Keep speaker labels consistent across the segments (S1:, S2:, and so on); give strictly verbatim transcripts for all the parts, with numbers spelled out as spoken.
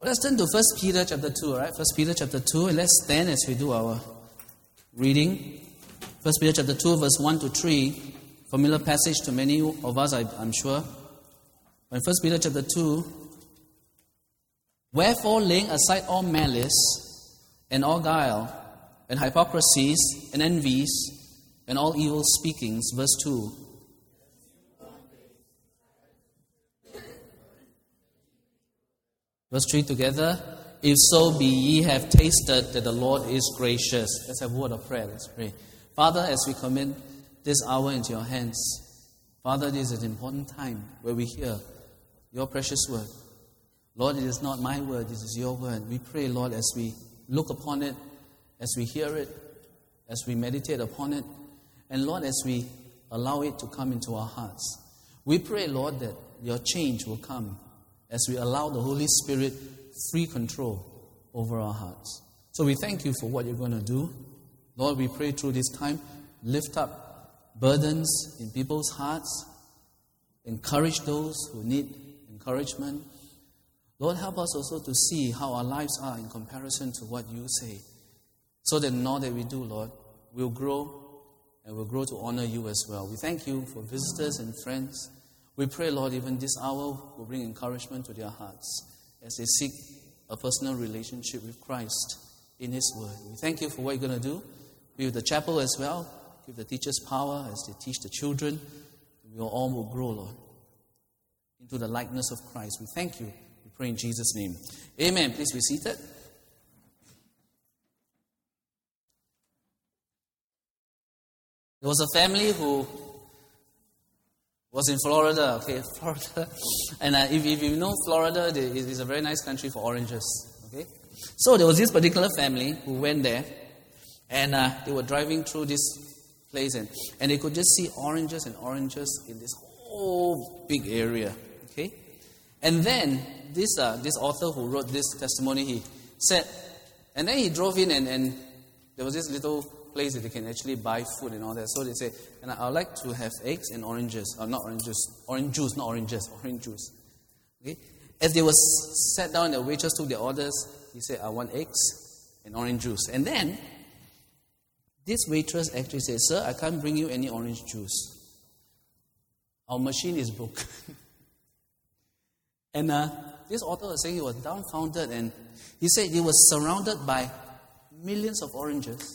S1: Let's turn to First Peter chapter two, all right? First Peter chapter two, and let's stand as we do our reading. First Peter chapter two, verse one to three. Familiar passage to many of us, I, I'm sure. In First Peter chapter two, wherefore laying aside all malice and all guile and hypocrisies and envies and all evil speakings, verse two. Verse three together. If so be ye have tasted that the Lord is gracious. Let's have a word of prayer. Let's pray. Father, as we commit this hour into your hands, Father, this is an important time where we hear your precious word. Lord, it is not my word, this is your word. We pray, Lord, as we look upon it, as we hear it, as we meditate upon it, and Lord, as we allow it to come into our hearts. We pray, Lord, that your change will come as we allow the Holy Spirit free control over our hearts. So we thank you for what you're going to do. Lord, we pray through this time, lift up burdens in people's hearts, encourage those who need encouragement. Lord, help us also to see how our lives are in comparison to what you say, so that in all that we do, Lord, we'll grow and we'll grow to honor you as well. We thank you for visitors and friends. We pray, Lord, even this hour will bring encouragement to their hearts as they seek a personal relationship with Christ in His Word. We thank you for what you're going to do. Be with the chapel as well. Give the teachers power as they teach the children. We all will grow, Lord, into the likeness of Christ. We thank you. We pray in Jesus' name. Amen. Please be seated. There was a family who was in Florida, okay, Florida. And uh, if, if you know Florida, it is a very nice country for oranges, okay. So there was this particular family who went there, and uh, they were driving through this place, and, and they could just see oranges and oranges in this whole big area, okay. And then this uh, this author who wrote this testimony, he said, and then he drove in, and, and there was this little place that they can actually buy food and all that. So they say, and I'd like to have eggs and oranges. Uh, not oranges, orange juice, not oranges, orange juice. Okay? As they were sat down, the waitress took their orders. He said, I want eggs and orange juice. And then, this waitress actually said, sir, I can't bring you any orange juice. Our machine is broken. and uh, this author was saying he was dumbfounded, and he said he was surrounded by millions of oranges.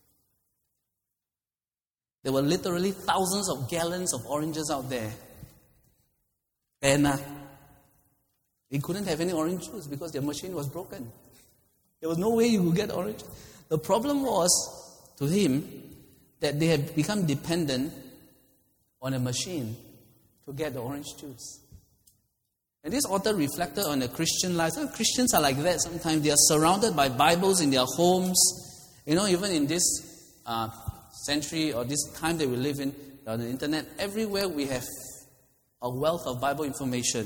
S1: There were literally thousands of gallons of oranges out there. And uh, he couldn't have any orange juice because their machine was broken. There was no way you could get orange. The problem was, to him, that they had become dependent on a machine to get the orange juice. And this author reflected on the Christian life. So Christians are like that sometimes. They are surrounded by Bibles in their homes. You know, even in this Uh, century or this time that we live in, on the internet, everywhere we have a wealth of Bible information.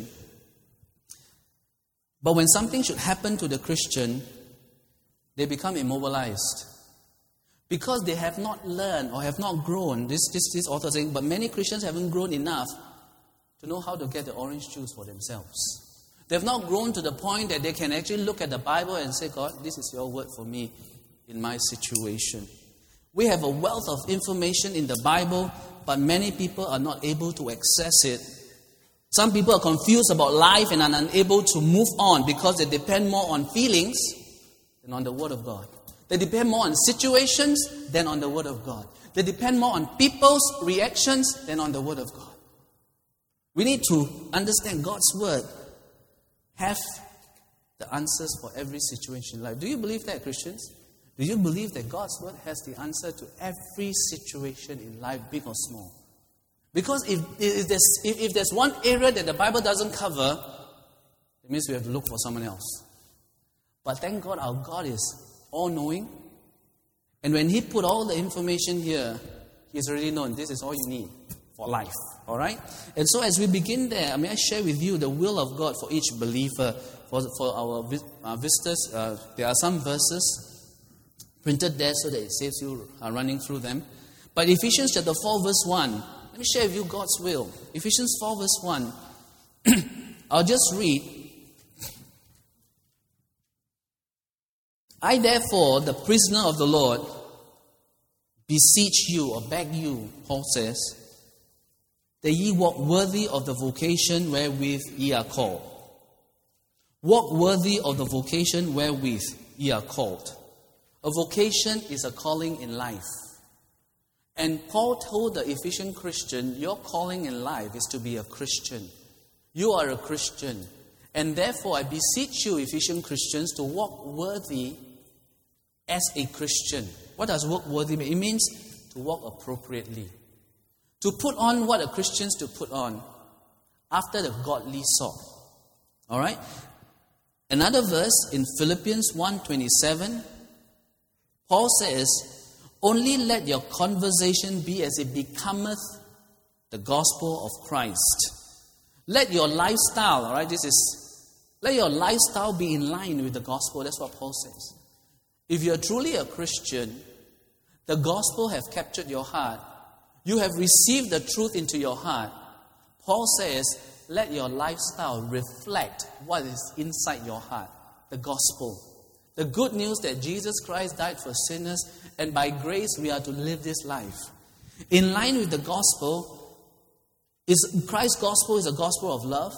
S1: But when something should happen to the Christian, they become immobilized. Because they have not learned or have not grown, this, this, this author is saying, but many Christians haven't grown enough to know how to get the orange juice for themselves. They've not grown to the point that they can actually look at the Bible and say, God, this is your word for me in my situation. We have a wealth of information in the Bible, but many people are not able to access it. Some people are confused about life and are unable to move on because they depend more on feelings than on the Word of God. They depend more on situations than on the Word of God. They depend more on people's reactions than on the Word of God. We need to understand God's Word have the answers for every situation in life. Do you believe that, Christians? Do you believe that God's Word has the answer to every situation in life, big or small? Because if, if, there's, if, if there's one area that the Bible doesn't cover, it means we have to look for someone else. But thank God our God is all-knowing. And when He put all the information here, He's already known this is all you need for life. All right? And so as we begin there, may I share with you the will of God for each believer. For, for our uh, visitors, uh, there are some verses printed there so that it saves you uh, running through them. But Ephesians chapter four verse one, let me share with you God's will. Ephesians four verse one, I'll just read I therefore, the prisoner of the Lord, beseech you or beg you, Paul says, that ye walk worthy of the vocation wherewith ye are called. Walk worthy of the vocation wherewith ye are called. A vocation is a calling in life. And Paul told the Ephesian Christian, your calling in life is to be a Christian. You are a Christian. And therefore, I beseech you, Ephesian Christians, to walk worthy as a Christian. What does walk worthy mean? It means to walk appropriately. To put on what a Christian's to put on after the godly sort. All right? Another verse in Philippians one twenty-seven, Paul says, only let your conversation be as it becometh the gospel of Christ. Let your lifestyle, all right, this is, let your lifestyle be in line with the gospel. That's what Paul says. If you're truly a Christian, the gospel have captured your heart. You have received the truth into your heart. Paul says, let your lifestyle reflect what is inside your heart, the gospel. The good news that Jesus Christ died for sinners, and by grace we are to live this life. In line with the gospel, is Christ's gospel is a gospel of love?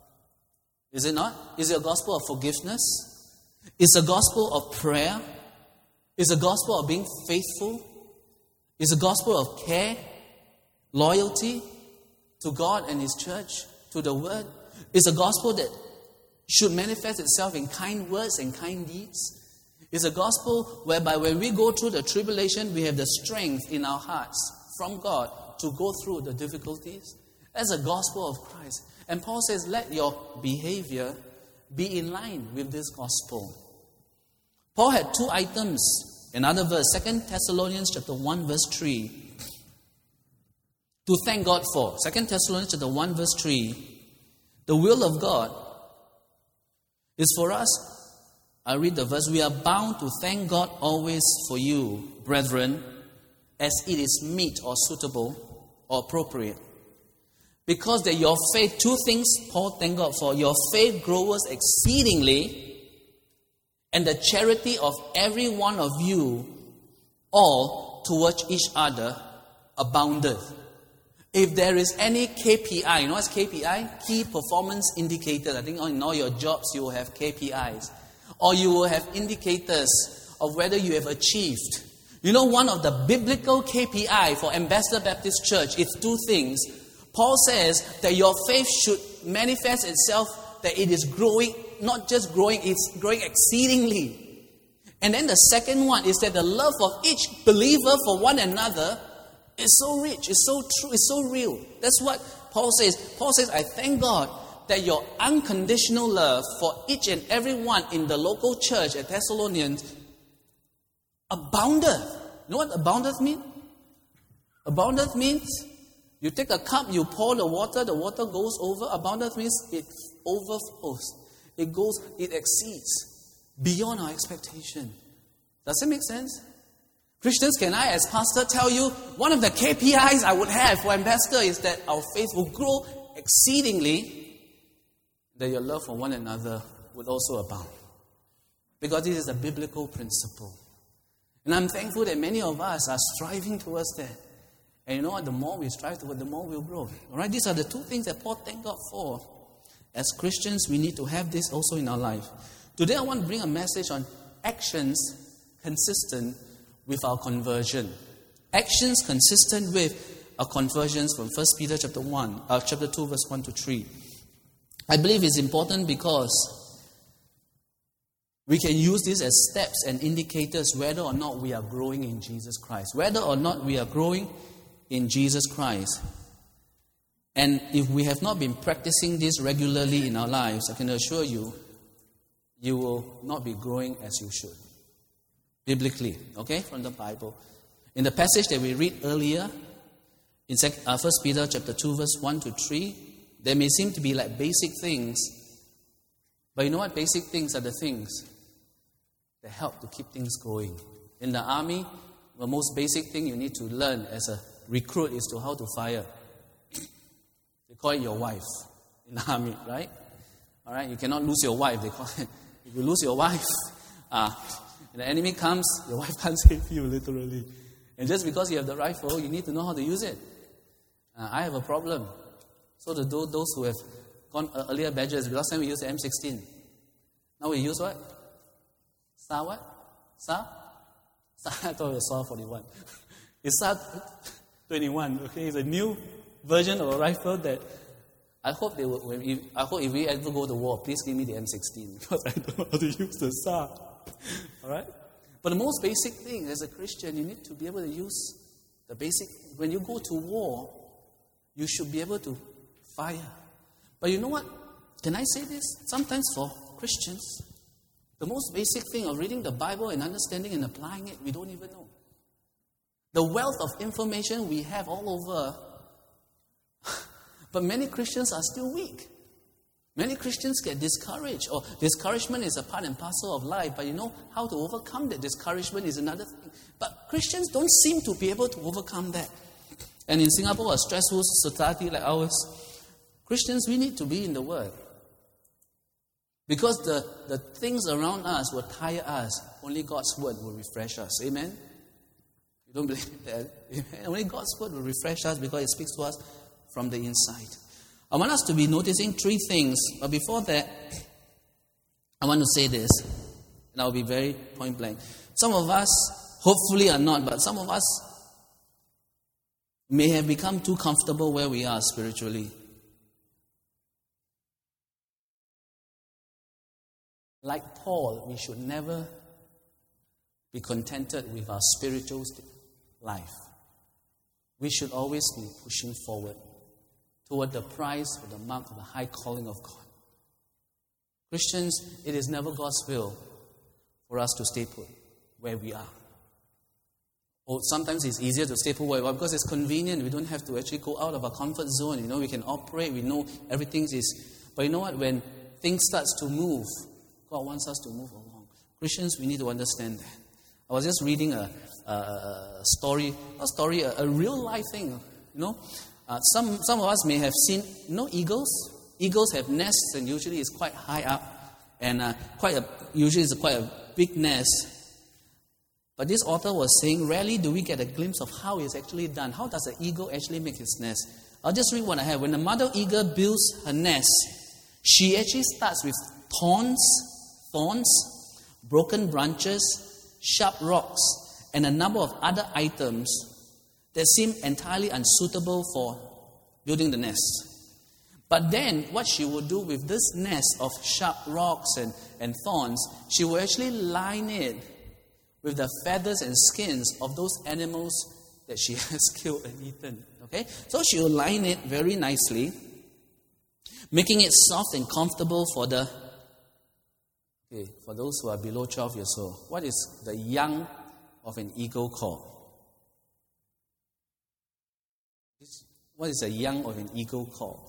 S1: Is it not? Is it a gospel of forgiveness? Is it a gospel of prayer? Is it a gospel of being faithful? Is it a gospel of care, loyalty to God and His church, to the Word? Is a gospel that should manifest itself in kind words and kind deeds. It's a gospel whereby when we go through the tribulation, we have the strength in our hearts from God to go through the difficulties. That's a gospel of Christ. And Paul says, let your behavior be in line with this gospel. Paul had two items. Another verse, Second Thessalonians chapter one, verse three. To thank God for. Second Thessalonians chapter one, verse three. The will of God is for us. I read the verse. We are bound to thank God always for you, brethren, as it is meet or suitable or appropriate. Because that your faith, two things Paul thank God for. Your faith grows exceedingly, and the charity of every one of you all towards each other aboundeth. If there is any K P I, you know what's K P I? Key Performance Indicator. I think in all your jobs you will have K P Is. Or you will have indicators of whether you have achieved. You know, one of the biblical K P I for Ambassador Baptist Church is two things. Paul says that your faith should manifest itself, that it is growing, not just growing, it's growing exceedingly. And then the second one is that the love of each believer for one another is so rich, it's so true, it's so real. That's what Paul says. Paul says, I thank God that your unconditional love for each and every one in the local church at Thessalonians aboundeth. You know what aboundeth means? Aboundeth means you take a cup, you pour the water, the water goes over. Aboundeth means it overflows. It goes, it exceeds beyond our expectation. Does it make sense? Christians, can I as pastor tell you, one of the K P Is I would have for Ambassador is that our faith will grow exceedingly, that your love for one another would also abound. Because this is a biblical principle. And I'm thankful that many of us are striving towards that. And you know what? The more we strive toward, the more we'll grow. All right? These are the two things that Paul thanked God for. As Christians, we need to have this also in our life. Today, I want to bring a message on actions consistent with our conversion. Actions consistent with our conversions from First Peter chapter one, uh, chapter two, verse one to three. I believe it's important because we can use this as steps and indicators whether or not we are growing in Jesus Christ. Whether or not we are growing in Jesus Christ. And if we have not been practicing this regularly in our lives, I can assure you, you will not be growing as you should. Biblically, okay, from the Bible. In the passage that we read earlier, in First Peter chapter two, verse one to three, there may seem to be like basic things, but you know what? Basic things are the things that help to keep things going. In the army, the most basic thing you need to learn as a recruit is to how to fire. They call it your wife in the army, right? All right, you cannot lose your wife. They call it, if you lose your wife, uh, When the enemy comes, your wife can't save you, literally. And just because you have the rifle, you need to know how to use it. Uh, I have a problem. So do those who have gone uh, earlier badges, last time we used the M sixteen. Now we use what? S A R what? S A R? S A R, I thought it was S A R forty-one. It's S A R twenty-one, okay? It's a new version of a rifle that I hope they will, when if, I hope if we ever go to war, please give me the M sixteen, because I don't know how to use the S A R. Alright? But the most basic thing as a Christian, you need to be able to use the basic. When you go to war, you should be able to fire. But you know what? Can I say this? Sometimes for Christians, the most basic thing of reading the Bible and understanding and applying it, we don't even know. The wealth of information we have all over, but many Christians are still weak. Many Christians get discouraged, or discouragement is a part and parcel of life, but you know how to overcome that discouragement is another thing. But Christians don't seem to be able to overcome that. And in Singapore, a stressful society like ours, Christians, we need to be in the Word. Because the, the things around us will tire us. Only God's Word will refresh us. Amen? You don't believe that? Amen? Only God's Word will refresh us because it speaks to us from the inside. I want us to be noticing three things. But before that, I want to say this. And I'll be very point blank. Some of us, hopefully are not, but some of us may have become too comfortable where we are spiritually. Like Paul, we should never be contented with our spiritual life. We should always be pushing forward toward the prize or the mark of the high calling of God. Christians, it is never God's will for us to stay put where we are. Or sometimes it's easier to stay put where we are because it's convenient. We don't have to actually go out of our comfort zone. You know, we can operate. We know everything is. But you know what? When things starts to move, God wants us to move along. Christians, we need to understand that. I was just reading a, a, a story, not a story, a, a real life thing. You know, uh, some some of us may have seen, you know, eagles. Eagles have nests, and usually it's quite high up, and uh, quite a usually it's quite a big nest. But this author was saying, rarely do we get a glimpse of how it's actually done. How does an eagle actually make its nest? I'll just read what I have. When the mother eagle builds her nest, she actually starts with thorns. Thorns, broken branches, sharp rocks, and a number of other items that seem entirely unsuitable for building the nest. But then, what she would do with this nest of sharp rocks and, and thorns, she will actually line it with the feathers and skins of those animals that she has killed and eaten. Okay? So she will line it very nicely, making it soft and comfortable for the Okay, for those who are below twelve years old, what is the young of an eagle called? What is the young of an eagle called?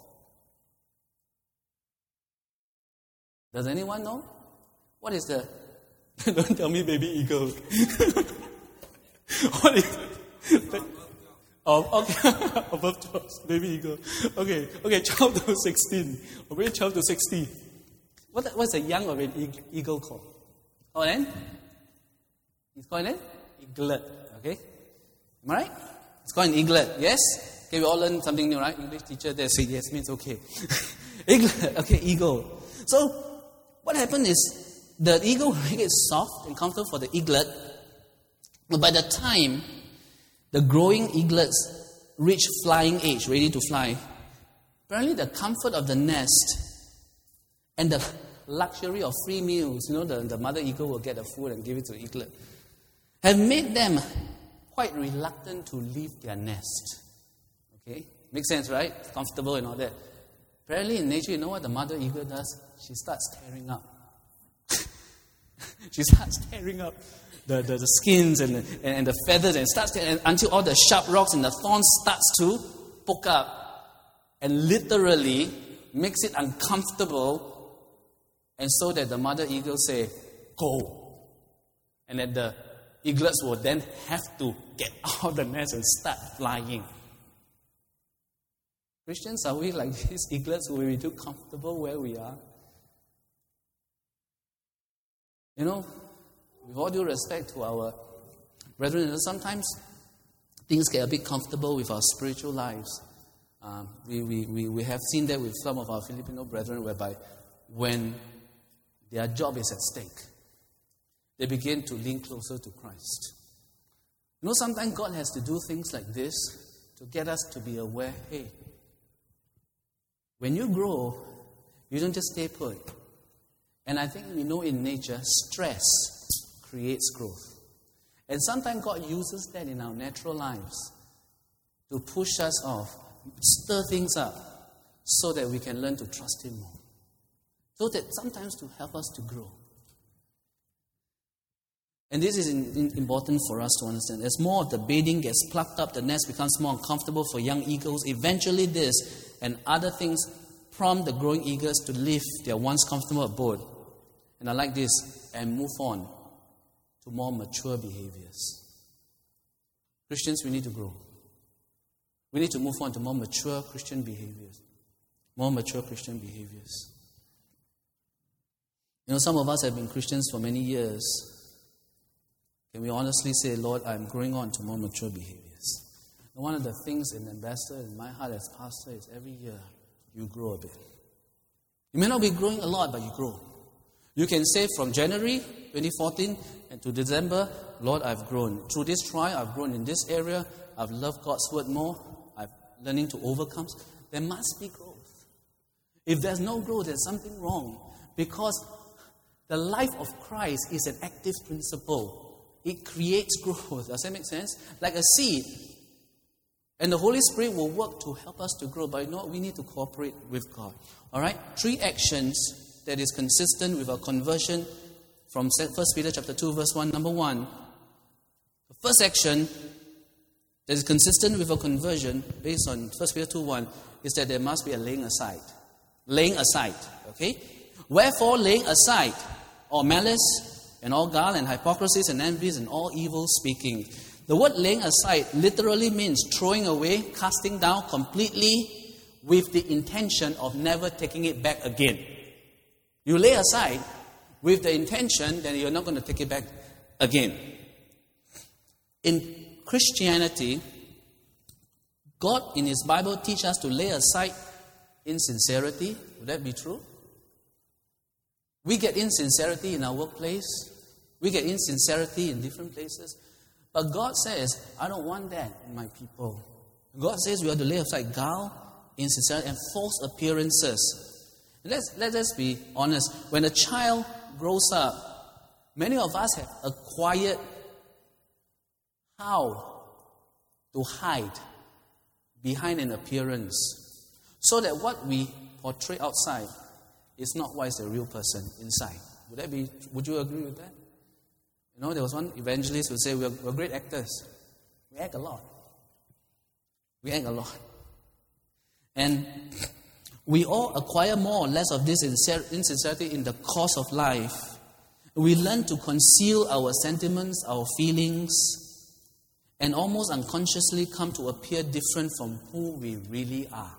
S1: Does anyone know? What is the... Don't tell me baby eagle. What is it? Oh, okay. Above twelve, baby eagle. Okay, okay, twelve to sixteen. Or maybe twelve to sixteen. What, what's a young of an eagle called? Oh, then? It's called an eaglet. Okay? Am I right? It's called an eaglet. Yes? Okay, we all learn something new, right? English teacher there said yes means okay. Eaglet. Okay, eagle. So, what happened is the eagle make it soft and comfortable for the eaglet. But by the time the growing eaglets reach flying age, ready to fly, apparently the comfort of the nest and the luxury of free meals, you know, the, the mother eagle will get the food and give it to the eaglet, have made them quite reluctant to leave their nest. Okay? Makes sense, right? It's comfortable and all that. Apparently in nature, you know what the mother eagle does? She starts tearing up. she starts tearing up the, the, the skins and the, and, and the feathers and starts tearing, until all the sharp rocks and the thorns starts to poke up and literally makes it uncomfortable. And so that the mother eagle say, go. And that the eaglets will then have to get out of the nest and start flying. Christians, are we like these eaglets who will be too comfortable where we are? You know, with all due respect to our brethren, sometimes things get a bit comfortable with our spiritual lives. Um, we, we, we, we have seen that with some of our Filipino brethren, whereby when their job is at stake, they begin to lean closer to Christ. You know, sometimes God has to do things like this to get us to be aware, hey, when you grow, you don't just stay put. And I think we know in nature, stress creates growth. And sometimes God uses that in our natural lives to push us off, stir things up, so that we can learn to trust Him more. So that sometimes to help us to grow. And this is in, in, important for us to understand. As more of the bedding gets plucked up, the nest becomes more uncomfortable for young eagles. Eventually this and other things prompt the growing eagles to leave their once comfortable abode. And I like this, and move on to more mature behaviors. Christians, we need to grow. We need to move on to more mature Christian behaviors. More mature Christian behaviors. You know, some of us have been Christians for many years. Can we honestly say, Lord, I'm growing on to more mature behaviors? And one of the things in Ambassador, in my heart as pastor, is every year you grow a bit. You may not be growing a lot, but you grow. You can say from January twenty fourteen and to December, Lord, I've grown. Through this trial, I've grown in this area. I've loved God's word more. I'm learning to overcome. There must be growth. If there's no growth, there's something wrong. Because the life of Christ is an active principle. It creates growth. Does that make sense? Like a seed. And the Holy Spirit will work to help us to grow. But you know what? We need to cooperate with God. Alright? Three actions that is consistent with our conversion from First Peter chapter two, verse one. Number one, the first action that is consistent with our conversion, based on First Peter two, one, is that there must be a laying aside. Laying aside. Okay? Wherefore, laying aside all malice, and all guile and hypocrisies and envies and all evil speaking. The word laying aside literally means throwing away, casting down completely with the intention of never taking it back again. You lay aside with the intention that you're not going to take it back again. In Christianity, God in His Bible teaches us to lay aside insincerity. Would that be true? We get insincerity in our workplace. We get insincerity in different places. But God says, I don't want that in my people. God says we have to lay aside guile, insincerity, and false appearances. Let's, let us be honest. When a child grows up, many of us have acquired how to hide behind an appearance so that what we portray outside is not what is the real person inside. Would that be? Would you agree with that? You know, there was one evangelist who said, we're, we're great actors. We act a lot. We act a lot. And we all acquire more or less of this insincerity in the course of life. We learn to conceal our sentiments, our feelings, and almost unconsciously come to appear different from who we really are.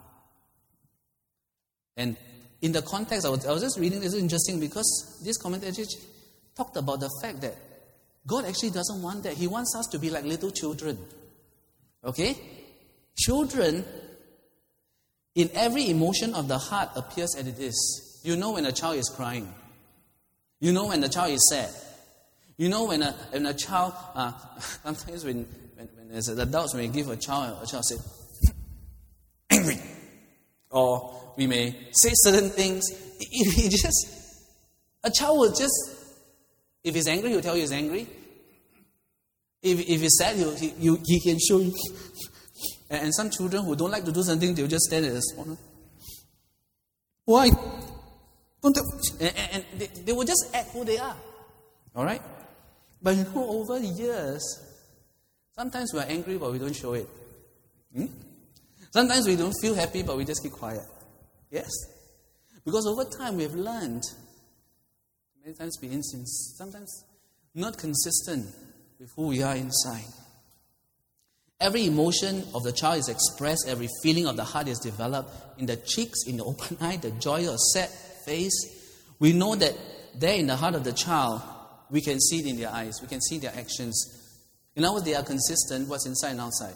S1: And in the context, I was, I was just reading this, is interesting because this commentator talked about the fact that God actually doesn't want that. He wants us to be like little children. Okay? Children, in every emotion of the heart appears as it is. You know when a child is crying. You know when the child is sad. You know when a, when a child, uh, sometimes when, when, when as adults, when we give a child, a child says, angry. Or we may say certain things. He just, a child will just, if he's angry, he'll tell you he's angry. If, if he's sad, he'll, he, you, he can show you. And, and some children who don't like to do something, they'll just stand at the corner. Why? Don't tell. And, and they, they will just act who they are. All right? But you know, over the years, sometimes we're angry, but we don't show it. Hmm? Sometimes we don't feel happy, but we just keep quiet. Yes? Because over time, we've learned many times be insincere, sometimes not consistent with who we are inside. Every emotion of the child is expressed, every feeling of the heart is developed in the cheeks, in the open eye, the joy or sad face. We know that there in the heart of the child, We can see it in their eyes. We can see their actions. In other words, they are consistent, what's inside and outside.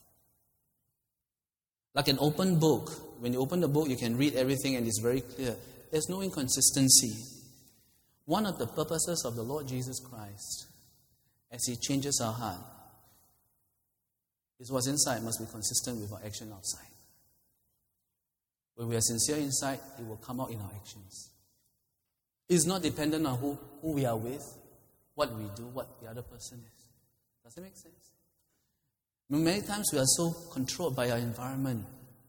S1: Like an open book. When you open the book, you can read everything and it's very clear. There's no inconsistency. One of the purposes of the Lord Jesus Christ, as He changes our heart, is what's inside must be consistent with our action outside. When we are sincere inside, it will come out in our actions. It's not dependent on who, who we are with, what we do, what the other person is. Does that make sense? Many times we are so controlled by our environment.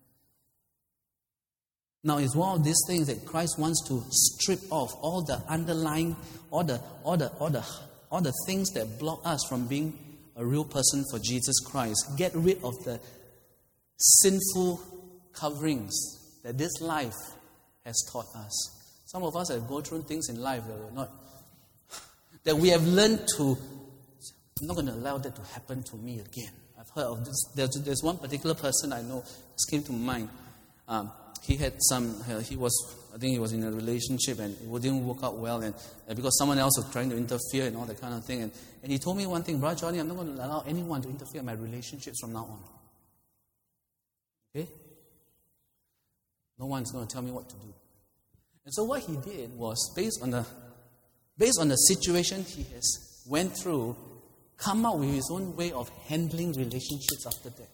S1: Now, it's one of these things that Christ wants to strip off all the underlying, all the, all the, all the, all the things that block us from being a real person for Jesus Christ. Get rid of the sinful coverings that this life has taught us. Some of us have gone through things in life that we're not, that we have learned to, I'm not going to allow that to happen to me again. I've heard of this. There's, there's one particular person I know, this came to mind. Um, he had some, uh, he was, I think he was in a relationship and it didn't work out well, and, and because someone else was trying to interfere and all that kind of thing. And, and he told me one thing, Brother Johnny, I'm not going to allow anyone to interfere in my relationships from now on. Okay? No one's going to tell me what to do. And so what he did was, based on the based on the situation he has went through, come out with his own way of handling relationships after that.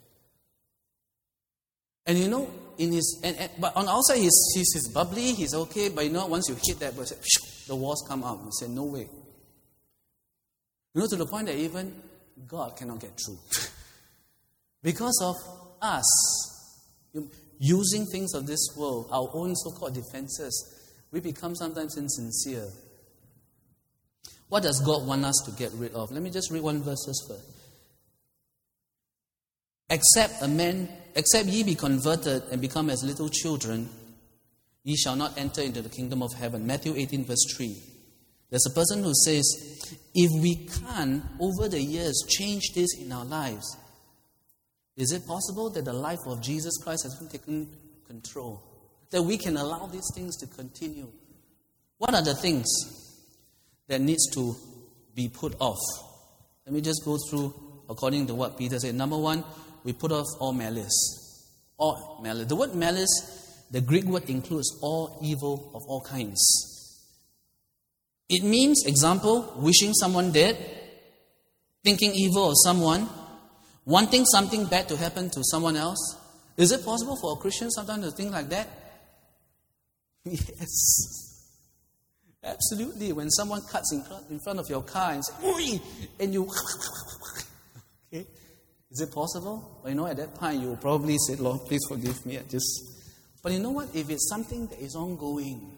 S1: And you know, in his and, and but on the outside he's, he's he's bubbly, he's okay, but you know, once you hit that, the walls come out. You say, no way. You know, to the point that even God cannot get through. Because of us using things of this world, our own so-called defenses, we become sometimes insincere. What does God want us to get rid of? Let me just read one verse first. Except a man, except ye be converted and become as little children, ye shall not enter into the kingdom of heaven. Matthew eighteen verse three. There's a person who says, if we can, over the years, change this in our lives, is it possible that the life of Jesus Christ has been taken control? That we can allow these things to continue? What are the things that needs to be put off? Let me just go through according to what Peter said. Number one, we put off all malice. All malice. The word malice, the Greek word, includes all evil of all kinds. It means, example, wishing someone dead, thinking evil of someone, wanting something bad to happen to someone else. Is it possible for a Christian sometimes to think like that? Yes. Absolutely. When someone cuts in front of your car and says, "Oi!" and you... Okay. Is it possible? But you know, at that point, you probably said, Lord, please forgive me. I just... But you know what? If it's something that is ongoing,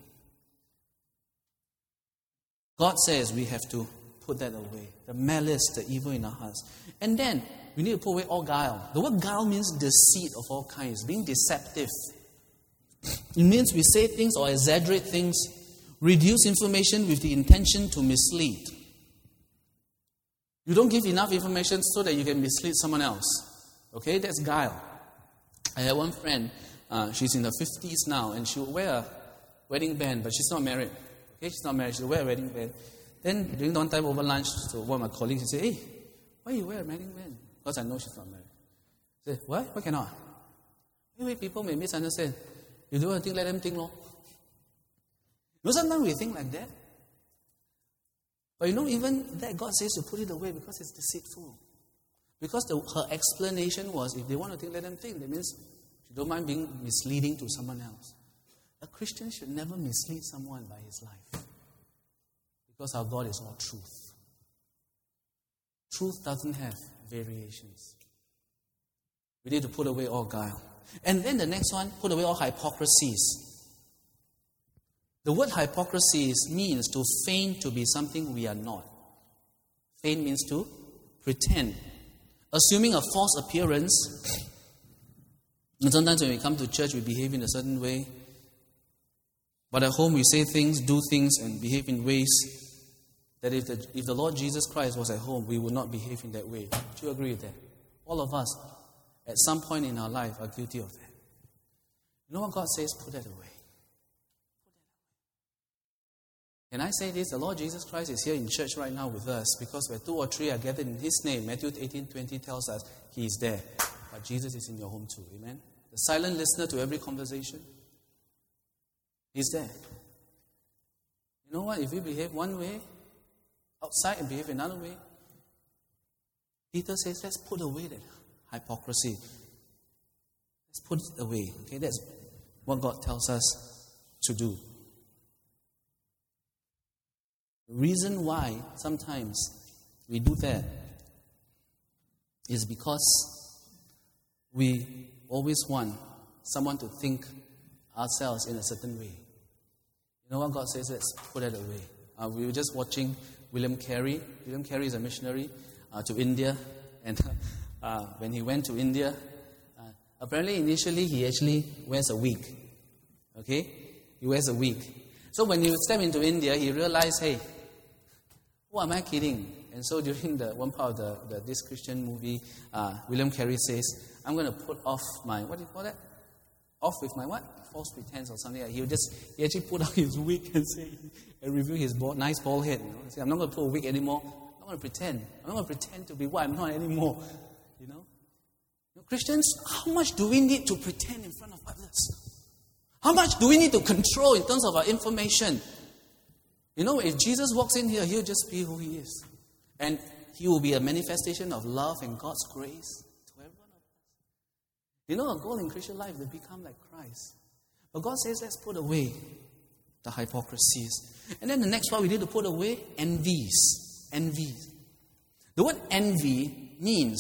S1: God says we have to put that away. The malice, the evil in our hearts. And then, we need to put away all guile. The word guile means deceit of all kinds, being deceptive. It means we say things or exaggerate things, reduce information with the intention to mislead. You don't give enough information so that you can mislead someone else. Okay, that's guile. I had one friend, uh, she's in her fifties now, and she will wear a wedding band, but she's not married. Okay, she's not married, she'll wear a wedding band. Then, during one time over lunch, to one of my colleagues, he said, "Hey, why you wear a wedding band?" Because I know she's not married. I said, "What? Why cannot?" Anyway, people may misunderstand. You don't want to think, let them think, Lord. You know, sometimes we think like that. But you know, even that God says to put it away because it's deceitful. Because the, her explanation was, if they want to think, let them think. That means she don't mind being misleading to someone else. A Christian should never mislead someone by his life. Because our God is all truth. Truth doesn't have variations. We need to put away all guile. And then the next one, put away all hypocrisies. The word hypocrisies means to feign to be something we are not. Feign means to pretend. Assuming a false appearance. And sometimes when we come to church, we behave in a certain way. But at home, we say things, do things, and behave in ways that if the, if the Lord Jesus Christ was at home, we would not behave in that way. Do you agree with that? All of us, at some point in our life, are guilty of that. You know what God says? Put that away. Can I say this? The Lord Jesus Christ is here in church right now with us because where two or three are gathered in His name, Matthew eighteen twenty tells us He is there. But Jesus is in your home too. Amen? The silent listener to every conversation, He's there. You know what? If we behave one way outside and behave another way, Peter says, let's put away that hypocrisy. Let's put it away. Okay, that's what God tells us to do. The reason why sometimes we do that is because we always want someone to think ourselves in a certain way. You know what God says? Let's put it away. Uh, we were just watching William Carey. William Carey is a missionary uh, to India. And uh, when he went to India, uh, apparently initially he actually wears a wig. Okay? He wears a wig. So when he stepped into India, he realized, hey, who am I kidding? And so during the one part of the, the this Christian movie, uh, William Carey says, I'm going to put off my, what do you call that? Off with my what? False pretense or something like that. He would just, he actually put out his wig and say, and reveal his bald, nice bald head. You know? Say, I'm not going to put a wig anymore. I'm not going to pretend. I'm not going to pretend to be what I'm not anymore. You know? You know? Christians, how much do we need to pretend in front of others? How much do we need to control in terms of our information? You know, if Jesus walks in here, He'll just be who He is. And He will be a manifestation of love and God's grace to every one of us. You know, our goal in Christian life is to become like Christ. But God says, let's put away the hypocrisies. And then the next one we need to put away, envies. Envies. The word envy means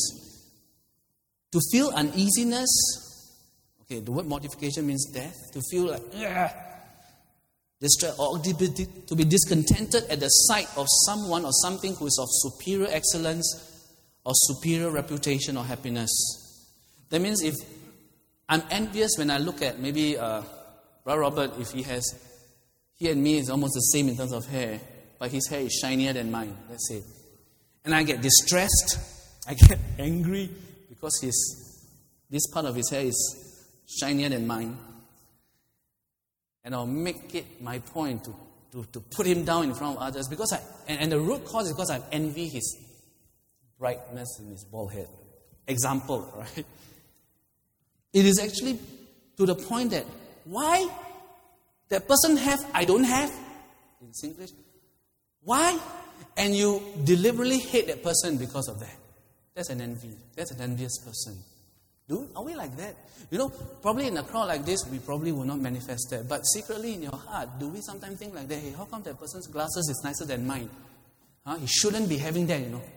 S1: to feel uneasiness. Okay, the word mortification means death. To feel like, ugh, distress, or to be discontented at the sight of someone or something who is of superior excellence or superior reputation or happiness. That means if I'm envious when I look at maybe uh, Brother Robert, if he has, he and me is almost the same in terms of hair, but his hair is shinier than mine, let's say. And I get distressed, I get angry because his, this part of his hair is shinier than mine. And I'll make it my point to, to, to put him down in front of others. Because I, and, and the root cause is because I envy his brightness in his bald head. Example, right? It is actually to the point that why that person have, I don't have, in English. Why? And you deliberately hate that person because of that. That's an envy. That's an envious person. Do, are we like that? You know, probably in a crowd like this, we probably will not manifest that. But secretly in your heart, do we sometimes think like that? Hey, how come that person's glasses is nicer than mine? Huh? He shouldn't be having that, you know.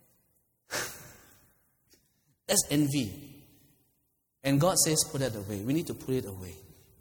S1: That's envy. And God says, put that away. We need to put it away.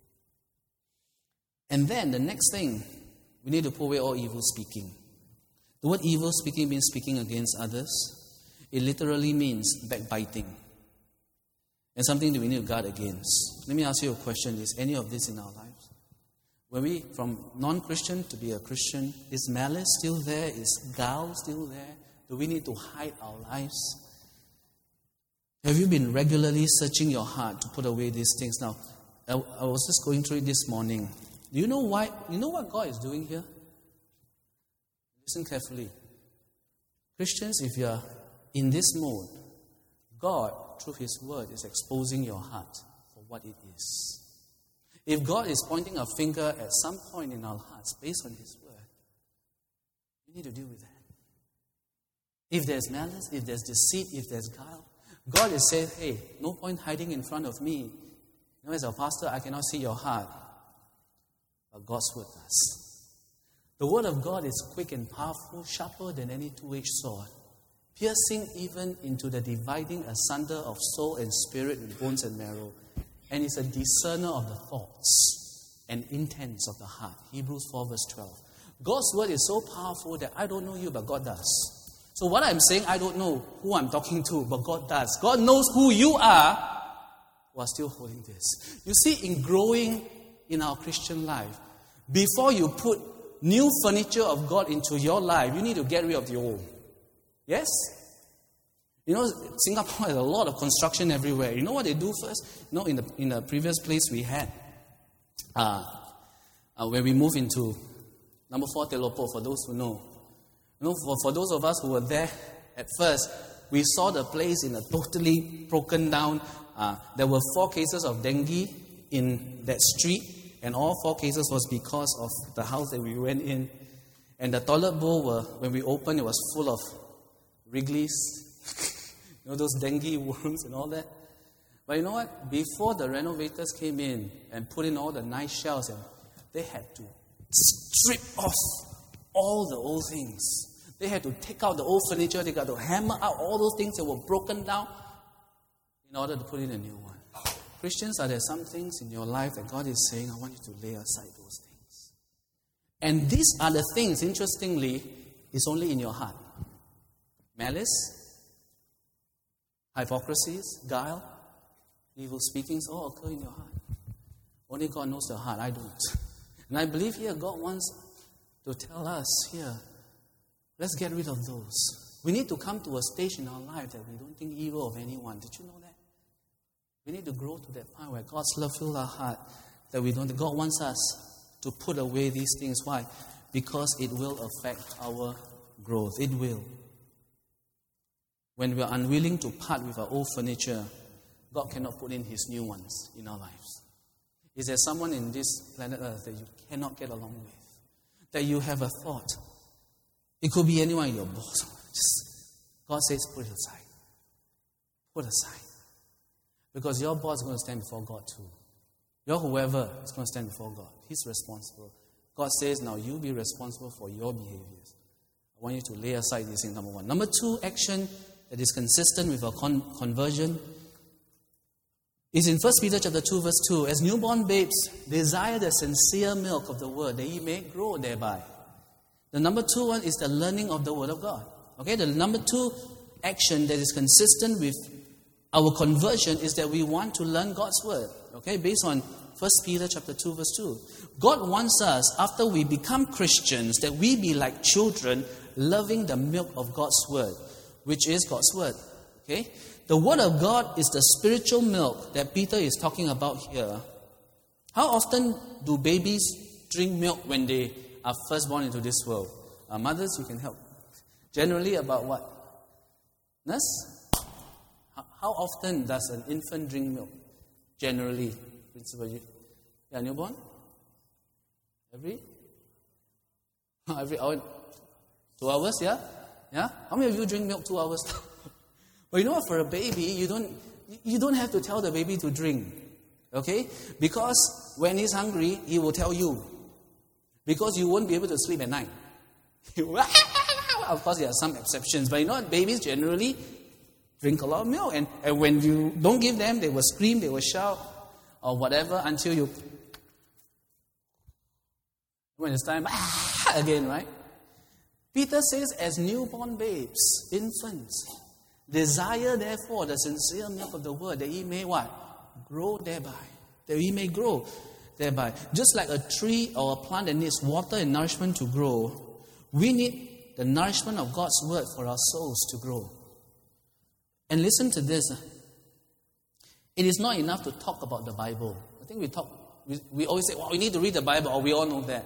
S1: And then the next thing, we need to put away all evil speaking. The word evil speaking means speaking against others. It literally means backbiting. And something that we need to guard against. Let me ask you a question. Is any of this in our lives? When we, from non-Christian to be a Christian, is malice still there? Is guile still there? Do we need to hide our lives? Have you been regularly searching your heart to put away these things? Now, I, I was just going through it this morning. Do you know why? You know what God is doing here? Listen carefully. Christians, if you are in this mode, God, through His Word, is exposing your heart for what it is. If God is pointing a finger at some point in our hearts based on His Word, we need to deal with that. If there's malice, if there's deceit, if there's guile, God is saying, hey, no point hiding in front of me. You know, as a pastor, I cannot see your heart. But God's Word does. The Word of God is quick and powerful, sharper than any two-edged sword, piercing even into the dividing asunder of soul and spirit with bones and marrow. And is a discerner of the thoughts and intents of the heart. Hebrews four verse twelve. God's Word is so powerful that I don't know you, but God does. So what I'm saying, I don't know who I'm talking to, but God does. God knows who you are, who are still holding this. You see, in growing in our Christian life, before you put new furniture of God into your life, you need to get rid of the old. Yes? You know, Singapore has a lot of construction everywhere. You know what they do first? You know, in the in the previous place we had, uh, uh, where we moved into Number four, Telopo, for those who know. You know, for, for those of us who were there at first, we saw the place in a totally broken down. Uh, there were four cases of dengue in that street, and all four cases was because of the house that we went in. And the toilet bowl, were, when we opened, it was full of wrigglies, you know, those dengue worms and all that. But you know what? Before the renovators came in and put in all the nice shelves, and they had to strip off all the old things. They had to take out the old furniture. They got to hammer out all those things that were broken down in order to put in a new one. Christians, are there some things in your life that God is saying, I want you to lay aside those things? And these are the things, interestingly, is only in your heart. Malice, hypocrisies, guile, evil speakings all occur in your heart. Only God knows your heart. I don't. And I believe here God wants to tell us here, let's get rid of those. We need to come to a stage in our life that we don't think evil of anyone. Did you know that? We need to grow to that point where God's love fills our heart, that we don't. God wants us to put away these things. Why? Because it will affect our growth. It will. When we are unwilling to part with our old furniture, God cannot put in His new ones in our lives. Is there someone in this planet Earth that you cannot get along with? That you have a thought? It could be anyone, your boss. Just, God says, put it aside. Put aside. Because your boss is going to stand before God too. Your whoever is going to stand before God. He's responsible. God says, now you be responsible for your behaviors. I want you to lay aside these things, number one. Number two, action that is consistent with our con- conversion is in First Peter chapter two, verse two. As newborn babes, desire the sincere milk of the word, that ye may grow thereby. The number two one is the learning of the word of God. Okay, the number two action that is consistent with our conversion is that we want to learn God's word. Okay, based on First Peter chapter two, verse two. God wants us, after we become Christians, that we be like children, loving the milk of God's word, which is God's word. Okay? The word of God is the spiritual milk that Peter is talking about here. How often do babies drink milk when they are first born into this world? Uh, mothers, you can help. Generally about what? Nurse? How, how often does an infant drink milk? Generally. Principal, you, yeah, newborn? Every? Every hour? Two hours, yeah? Yeah? How many of you drink milk two hours? Well, you know what? For a baby, you don't you don't have to tell the baby to drink. Okay? Because when he's hungry, he will tell you. Because you won't be able to sleep at night. Of course, there are some exceptions. But you know what? Babies generally drink a lot of milk. And, and when you don't give them, they will scream, they will shout, or whatever, until you... When it's time, again, right? Peter says, as newborn babes, infants, desire therefore the sincere milk of the word, that ye may what? Grow thereby. That ye may grow thereby. Just like a tree or a plant that needs water and nourishment to grow, we need the nourishment of God's word for our souls to grow. And listen to this. It is not enough to talk about the Bible. I think we talk, we, we always say, well, we need to read the Bible, or we all know that.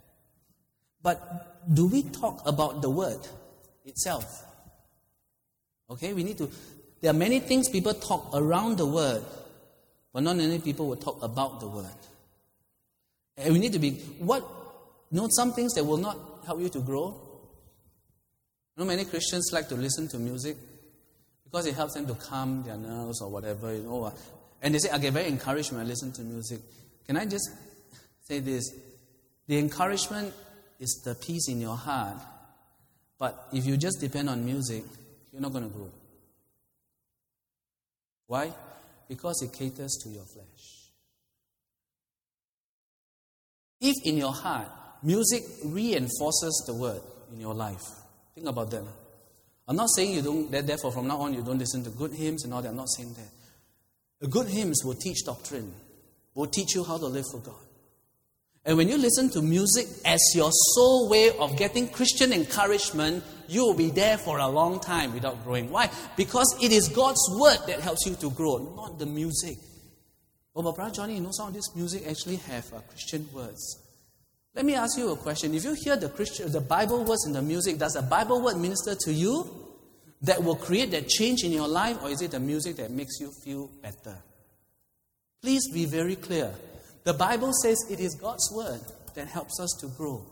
S1: But do we talk about the word itself? Okay, we need to. There are many things people talk around the word, but not many people will talk about the word. And we need to be, what, you know, some things that will not help you to grow. You know, many Christians like to listen to music because it helps them to calm their nerves or whatever, you know. And they say, I get very encouraged when I listen to music. Can I just say this? The encouragement is the peace in your heart. But if you just depend on music, you're not going to grow. Why? Because it caters to your flesh. If in your heart, music reinforces the word in your life, think about that. I'm not saying you don't, that therefore from now on you don't listen to good hymns and all that. I'm not saying that. The good hymns will teach doctrine, will teach you how to live for God. And when you listen to music as your sole way of getting Christian encouragement, you will be there for a long time without growing. Why? Because it is God's word that helps you to grow, not the music. Oh, but Brother Johnny, you know some of this music actually have uh, Christian words. Let me ask you a question. If you hear the Christian, the Bible words in the music, does the Bible word minister to you that will create that change in your life, or is it the music that makes you feel better? Please be very clear. The Bible says it is God's word that helps us to grow.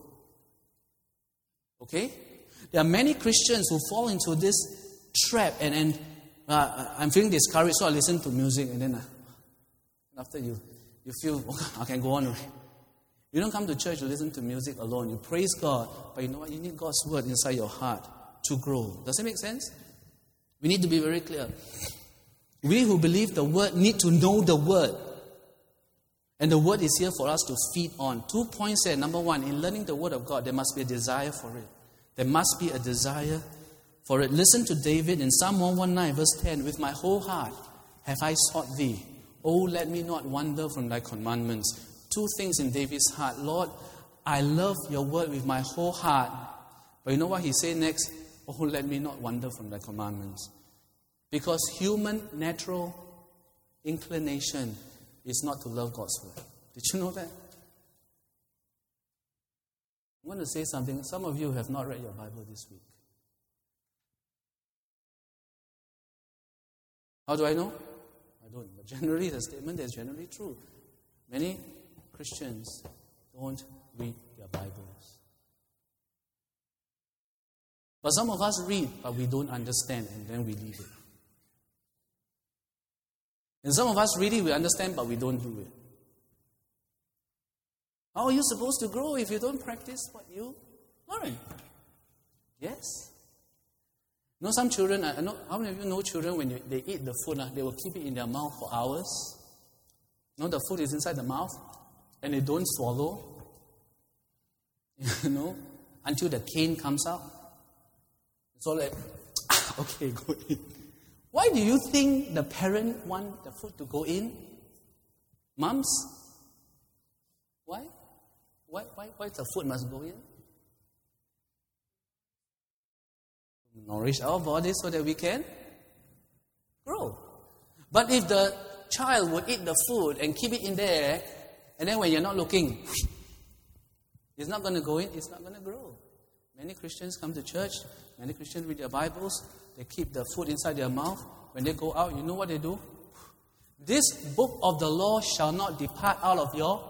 S1: Okay? There are many Christians who fall into this trap and, and uh, I'm feeling discouraged, so I listen to music, and then uh, after you, you feel, okay, I can go on. Right? You don't come to church to listen to music alone. You praise God, but you know what? You need God's word inside your heart to grow. Does that make sense? We need to be very clear. We who believe the word need to know the word. And the word is here for us to feed on. Two points there. Number one, in learning the word of God, there must be a desire for it. There must be a desire for it. Listen to David in Psalm one nineteen, verse ten. With my whole heart have I sought thee. Oh, let me not wander from thy commandments. Two things in David's heart. Lord, I love your word with my whole heart. But you know what he said next? Oh, let me not wander from thy commandments. Because human natural inclination is not to love God's word. Did you know that? I want to say something. Some of you have not read your Bible this week. How do I know? I don't. But generally, the statement is generally true. Many Christians don't read their Bibles. But some of us read, but we don't understand, and then we leave it. And some of us read it, we understand, but we don't do it. How are you supposed to grow if you don't practice what you learn? Yes. You know, some children, I know, how many of you know children, when you, they eat the food, uh, they will keep it in their mouth for hours? You know, the food is inside the mouth, and they don't swallow. You know, until the cane comes out. So like, okay, go in. Why do you think the parent want the food to go in? Moms? Why? Why, why, why the food must go in? Nourish our bodies so that we can grow. But if the child would eat the food and keep it in there, and then when you're not looking, it's not going to go in, it's not going to grow. Many Christians come to church, many Christians read their Bibles, they keep the food inside their mouth. When they go out, you know what they do? This book of the law shall not depart out of your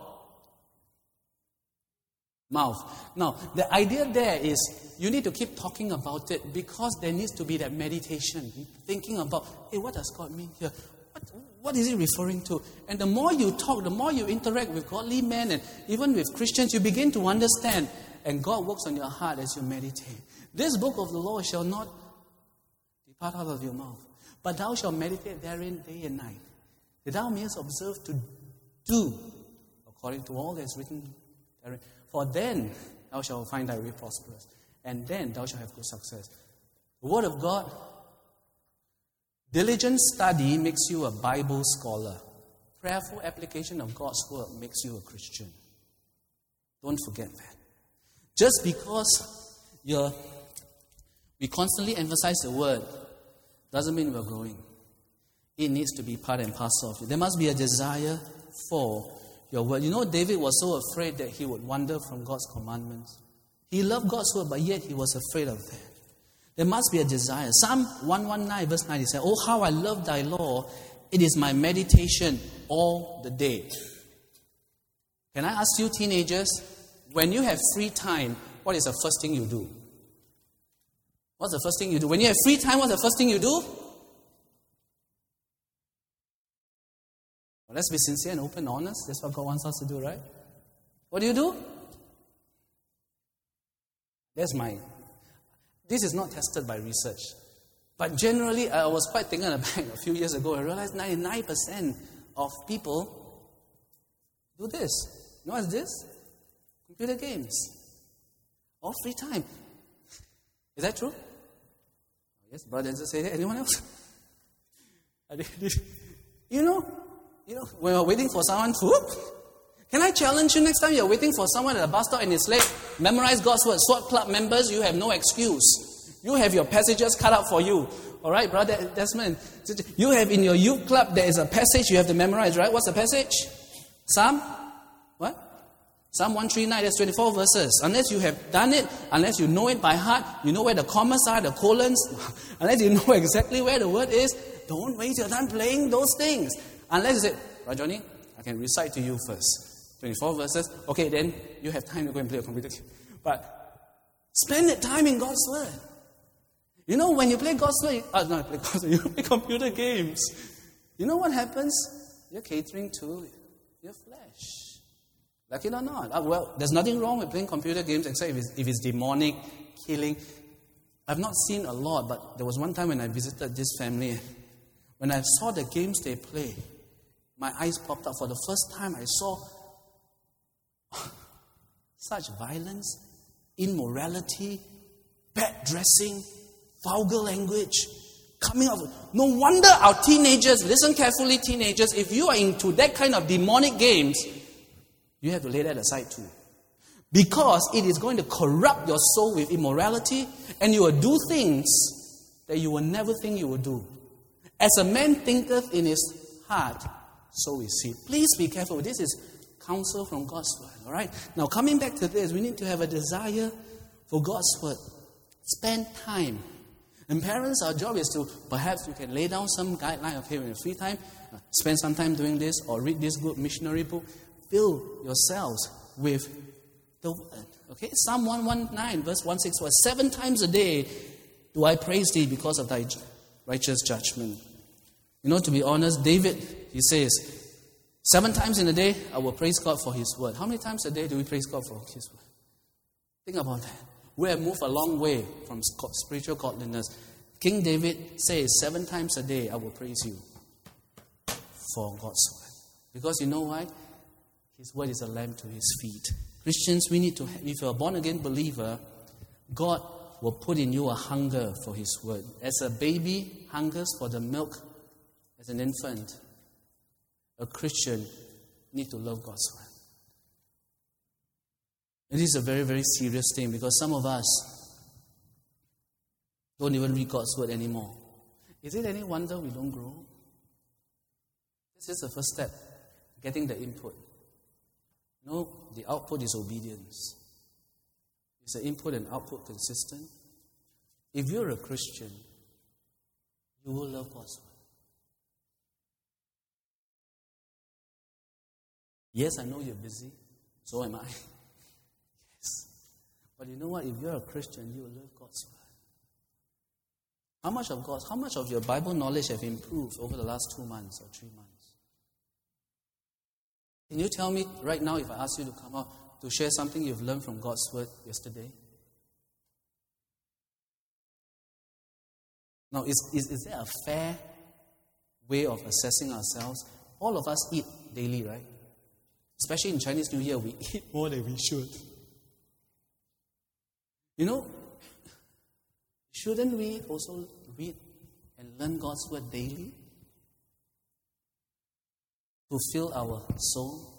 S1: mouth. Now, the idea there is you need to keep talking about it because there needs to be that meditation, thinking about, hey, what does God mean here? What, what is he referring to? And the more you talk, the more you interact with godly men and even with Christians, you begin to understand. And God works on your heart as you meditate. This book of the law shall not depart out of your mouth, but thou shalt meditate therein day and night, that thou mayest observe to do according to all that is written therein. For then thou shalt find thy way prosperous, and then thou shalt have good success. The word of God, diligent study makes you a Bible scholar. Prayerful application of God's word makes you a Christian. Don't forget that. Just because you're, we constantly emphasize the word doesn't mean we're growing. It needs to be part and parcel of it. There must be a desire for your word. You know, David was so afraid that he would wander from God's commandments. He loved God's word, but yet he was afraid of that. There must be a desire. Psalm one nineteen, verse nine, he said, oh, how I love thy law. It is my meditation all the day. Can I ask you, teenagers, when you have free time, what is the first thing you do? What's the first thing you do? When you have free time, what's the first thing you do? Well, let's be sincere and open and honest. That's what God wants us to do, right? What do you do? That's my... This is not tested by research. But generally, I was quite taken aback a few years ago. I realized ninety-nine percent of people do this. You know what's this? Computer games. All free time. Is that true? Yes, brothers say that. Anyone else? you know, you know, when we're waiting for someone to... Can I challenge you next time you're waiting for someone at a bus stop and it's late? Memorize God's word. SWAT club members, you have no excuse. You have your passages cut out for you. All right, Brother Desmond? You have in your youth club, there is a passage you have to memorize, right? What's the passage? Psalm? What? Psalm one thirty-nine, there's twenty-four verses. Unless you have done it, unless you know it by heart, you know where the commas are, the colons, unless you know exactly where the word is, don't waste your time playing those things. Unless you say, right, Johnny, I can recite to you first. twenty-four verses. Okay, then you have time to go and play a computer game. But spend the time in God's word. You know, when you play God's word, you, uh, not play God's word, you play computer games. You know what happens? You're catering to your flesh. Like it or not. Uh, well, there's nothing wrong with playing computer games except if it's, if it's demonic, killing. I've not seen a lot, but there was one time when I visited this family. When I saw the games they play, my eyes popped up. For the first time, I saw such violence, immorality, bad dressing, vulgar language coming out. No wonder our teenagers, listen carefully, teenagers, if you are into that kind of demonic games, you have to lay that aside too. Because it is going to corrupt your soul with immorality, and you will do things that you will never think you will do. As a man thinketh in his heart, so is he. Please be careful. This is counsel from God's word. All right? Now, coming back to this, we need to have a desire for God's word. Spend time. And parents, our job is to, perhaps you can lay down some guideline. Okay, in your free time, uh, spend some time doing this, or read this good missionary book. Fill yourselves with the word. Okay? Psalm one nineteen, verse one sixty-four. Seven times a day do I praise thee because of thy righteous judgment. You know, to be honest, David, he says, seven times in a day, I will praise God for his word. How many times a day do we praise God for his word? Think about that. We have moved a long way from spiritual godliness. King David says, seven times a day, I will praise you for God's word. Because you know why? His word is a lamp to his feet. Christians, we need to, if you're a born-again believer, God will put in you a hunger for his word. As a baby hungers for the milk, as an infant, a Christian needs to love God's word. It is a very, very serious thing because some of us don't even read God's word anymore. Is it any wonder we don't grow? This is the first step, getting the input. No, the output is obedience. Is the input and output consistent? If you're a Christian, you will love God's word. Yes, I know you're busy. So am I. Yes. But you know what? If you're a Christian, you will love God's word. How much of God's, how much of your Bible knowledge have improved over the last two months or three months? Can you tell me right now, if I ask you to come out to share something you've learned from God's word yesterday? Now, is, is, is there a fair way of assessing ourselves? All of us eat daily, right? Especially in Chinese New Year, we eat more than we should. You know, shouldn't we also read and learn God's word daily? To fill our soul.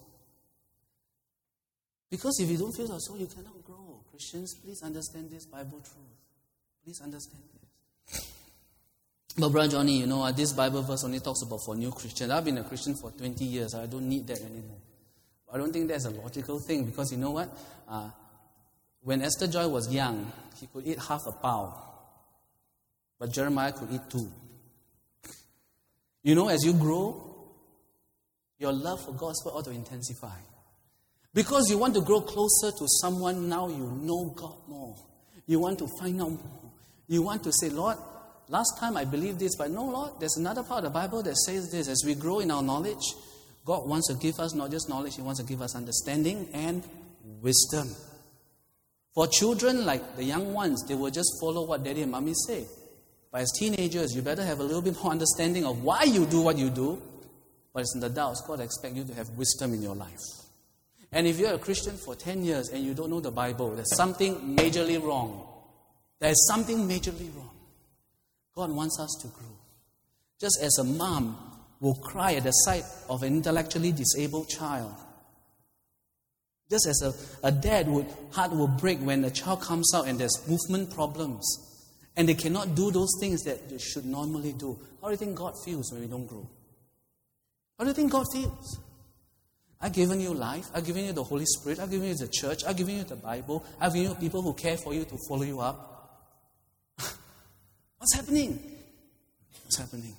S1: Because if you don't fill our soul, you cannot grow. Christians, please understand this Bible truth. Please understand this. But Brother Johnny, you know, this Bible verse only talks about for new Christians. I've been a Christian for twenty years. I don't need that anymore. I don't think that's a logical thing because you know what? Uh, when Esther Joy was young, he could eat half a pound. But Jeremiah could eat two. You know, as you grow, your love for God's word ought to intensify. Because you want to grow closer to someone now you know God more. You want to find out more. You want to say, Lord, last time I believed this, but no, Lord, there's another part of the Bible that says this. As we grow in our knowledge, God wants to give us not just knowledge, He wants to give us understanding and wisdom. For children like the young ones, they will just follow what daddy and mommy say. But as teenagers, you better have a little bit more understanding of why you do what you do. But as an adult, God expects you to have wisdom in your life. And if you're a Christian for ten years and you don't know the Bible, there's something majorly wrong. There's something majorly wrong. God wants us to grow. Just as a mom will cry at the sight of an intellectually disabled child. Just as a, a dad would heart will break when a child comes out and there's movement problems. And they cannot do those things that they should normally do. How do you think God feels when we don't grow? How do you think God feels? I've given you life. I've given you the Holy Spirit. I've given you the church. I've given you the Bible. I've given you people who care for you to follow you up. What's happening? What's happening?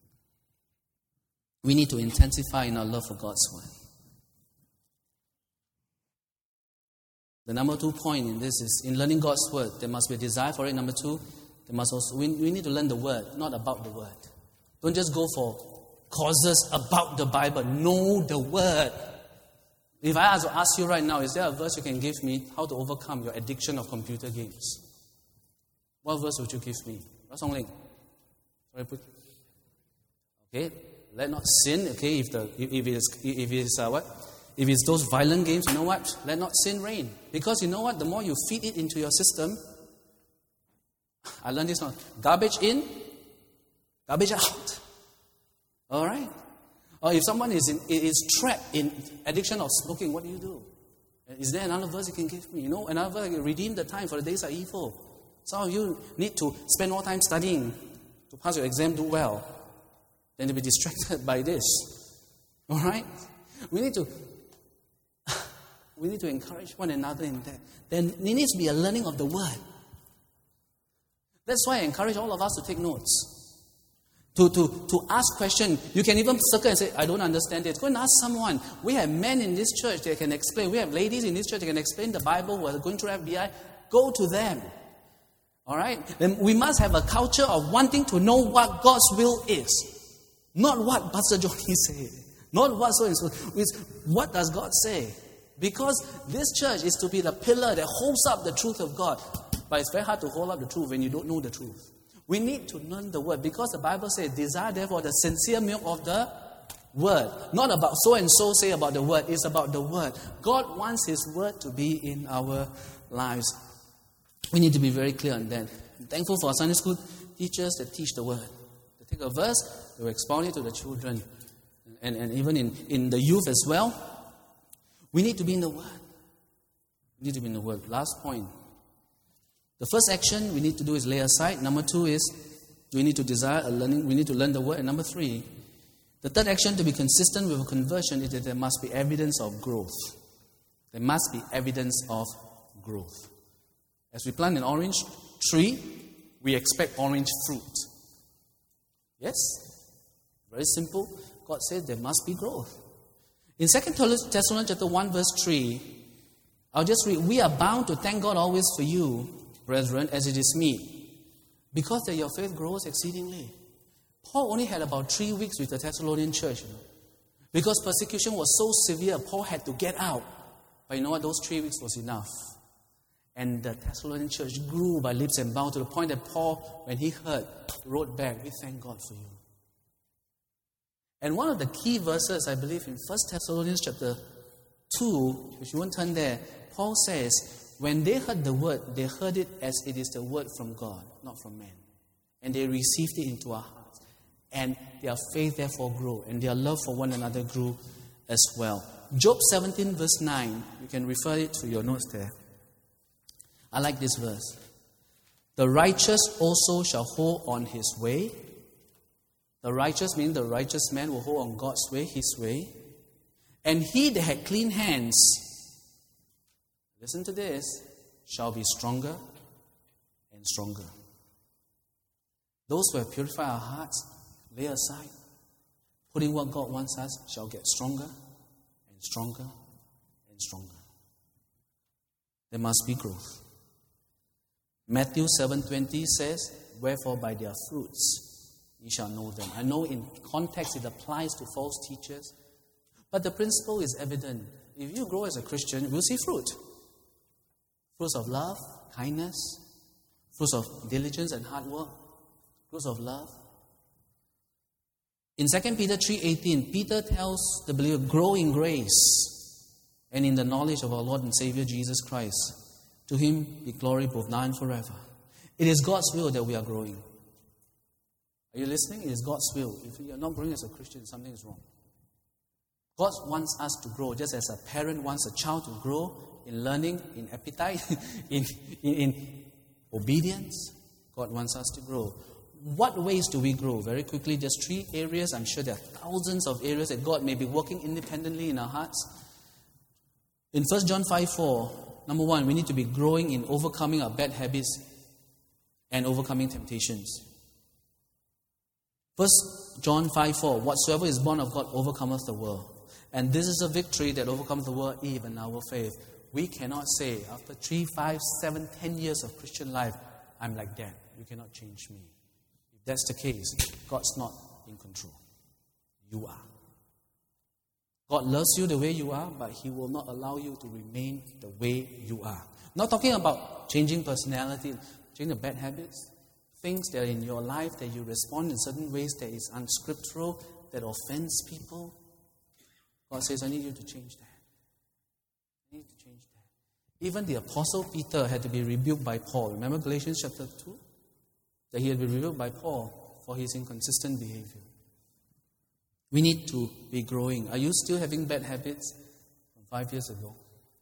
S1: We need to intensify in our love for God's Word. The number two point in this is, in learning God's Word, there must be a desire for it. Number two, there must also, we, we need to learn the Word, not about the Word. Don't just go for courses about the Bible. Know the Word. If I ask, ask you right now, is there a verse you can give me how to overcome your addiction of computer games? What verse would you give me? Song Ling. Sorry, put. Okay, let not sin. Okay, if the if, if it's if it's uh, what, if it's those violent games, you know what? Let not sin reign. Because you know what? The more you feed it into your system, I learned this one. Garbage in, garbage out. All right. Or if someone is in, is trapped in addiction of smoking, what do you do? Is there another verse you can give me? You know, another verse, redeem the time, for the days are evil. Some of you need to spend more time studying to pass your exam, do well, than to be distracted by this. All right? We need to we need to encourage one another in that. Then there needs to be a learning of the Word. That's why I encourage all of us to take notes. To, to, to ask questions. You can even circle and say, I don't understand it. Go and ask someone. We have men in this church that can explain. We have ladies in this church that can explain the Bible who are going through F B I. Go to them. All right? Then we must have a culture of wanting to know what God's will is. Not what Pastor Johnny said. Not what so and so. It's what does God say? Because this church is to be the pillar that holds up the truth of God. But it's very hard to hold up the truth when you don't know the truth. We need to learn the Word because the Bible says, desire therefore the sincere milk of the Word. Not about so and so say about the Word. It's about the Word. God wants His Word to be in our lives. We need to be very clear on that. I'm thankful for our Sunday school teachers that teach the Word. They take a verse, they expound it to the children. And, and even in, in the youth as well. We need to be in the Word. We need to be in the Word. Last point. The first action we need to do is lay aside. Number two is we need to desire a learning. We need to learn the Word. And number three, the third action to be consistent with a conversion is that there must be evidence of growth. There must be evidence of growth. As we plant an orange tree, we expect orange fruit. Yes? Very simple. God says there must be growth. In Second Thessalonians chapter one, verse three, I'll just read, we are bound to thank God always for you, brethren, as it is meet, because that your faith grows exceedingly. Paul only had about three weeks with the Thessalonian church. You know, because persecution was so severe, Paul had to get out. But you know what? Those three weeks was enough. And the Thessalonian church grew by leaps and bounds to the point that Paul, when he heard, wrote back, we thank God for you. And one of the key verses, I believe, in First Thessalonians chapter two, if you won't turn there, Paul says, when they heard the word, they heard it as it is the word from God, not from man. And they received it into our hearts. And their faith therefore grew, and their love for one another grew as well. Job seventeen verse nine, you can refer it to your notes there. I like this verse. The righteous also shall hold on his way. The righteous means the righteous man will hold on God's way, his way. And he that had clean hands, listen to this, shall be stronger and stronger. Those who have purified our hearts, lay aside, putting what God wants us, shall get stronger and stronger and stronger. There must be growth. Matthew seven twenty says, wherefore by their fruits ye shall know them. I know in context it applies to false teachers, but the principle is evident. If you grow as a Christian, you'll see fruit. Fruits of love, kindness, fruits of diligence and hard work, fruits of love. In Second Peter three eighteen, Peter tells the believer, grow in grace and in the knowledge of our Lord and Savior Jesus Christ. To him be glory both now and forever. It is God's will that we are growing. Are you listening? It is God's will. If you are not growing as a Christian, something is wrong. God wants us to grow, just as a parent wants a child to grow in learning, in appetite, in, in, in obedience. God wants us to grow. what ways do we grow? Very quickly, just three areas. I'm sure there are thousands of areas that God may be working independently in our hearts. In First John five four, number one, we need to be growing in overcoming our bad habits and overcoming temptations. First John five four, whatsoever is born of God overcometh the world. And this is a victory that overcomes the world, even our faith. We cannot say, after three, five, seven, ten years of Christian life, I'm like that. You cannot change me. If that's the case, God's not in control. You are. God loves you the way you are, but He will not allow you to remain the way you are. Not talking about changing personality, changing the bad habits, things that are in your life that you respond in certain ways that is unscriptural, that offends people. God says, I need you to change that. I need to change that. Even the Apostle Peter had to be rebuked by Paul. Remember Galatians chapter two? That he had been rebuked by Paul for his inconsistent behavior. We need to be growing. Are you still having bad habits from five years ago?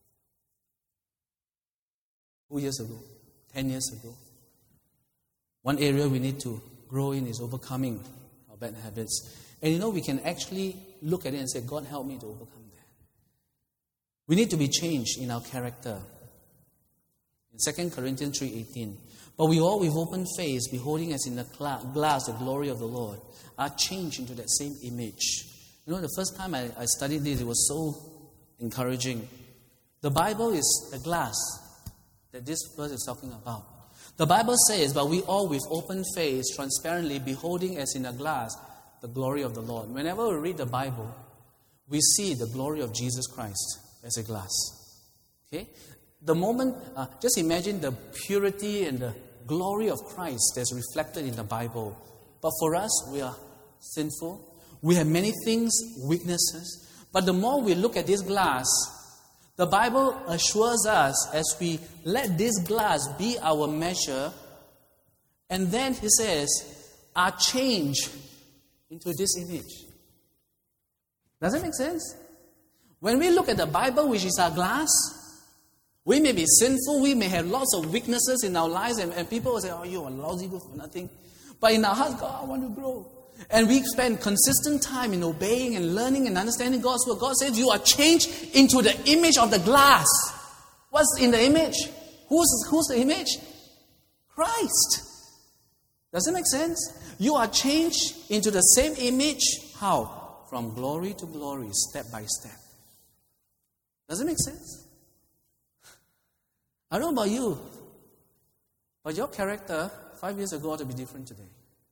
S1: Two years ago? Ten years ago? One area we need to grow in is overcoming our bad habits. And you know, we can actually look at it and say, God, help me to overcome that. We need to be changed in our character. In Second Corinthians three eighteen, but we all with open face, beholding as in a glass the glory of the Lord, are changed into that same image. You know, the first time I, I studied this, it was so encouraging. The Bible is a glass that this verse is talking about. The Bible says, but we all with open face, transparently, beholding as in a glass the glory of the Lord. Whenever we read the Bible, we see the glory of Jesus Christ as a glass. Okay? The moment, uh, just imagine the purity and the glory of Christ that's reflected in the Bible. But for us, we are sinful. We have many things, weaknesses. But the more we look at this glass, the Bible assures us as we let this glass be our measure, and then he says, are changed into this image. Does that make sense? When we look at the Bible, which is our glass, we may be sinful, we may have lots of weaknesses in our lives, and, and people will say, oh, you're a lousy good for nothing. But in our hearts, God, I want to grow. And we spend consistent time in obeying and learning and understanding God's word. God says you are changed into the image of the glass. What's in the image? Who's, who's the image? Christ. Does it make sense? You are changed into the same image. How? From glory to glory, step by step. Does it make sense? I don't know about you, but your character five years ago ought to be different today.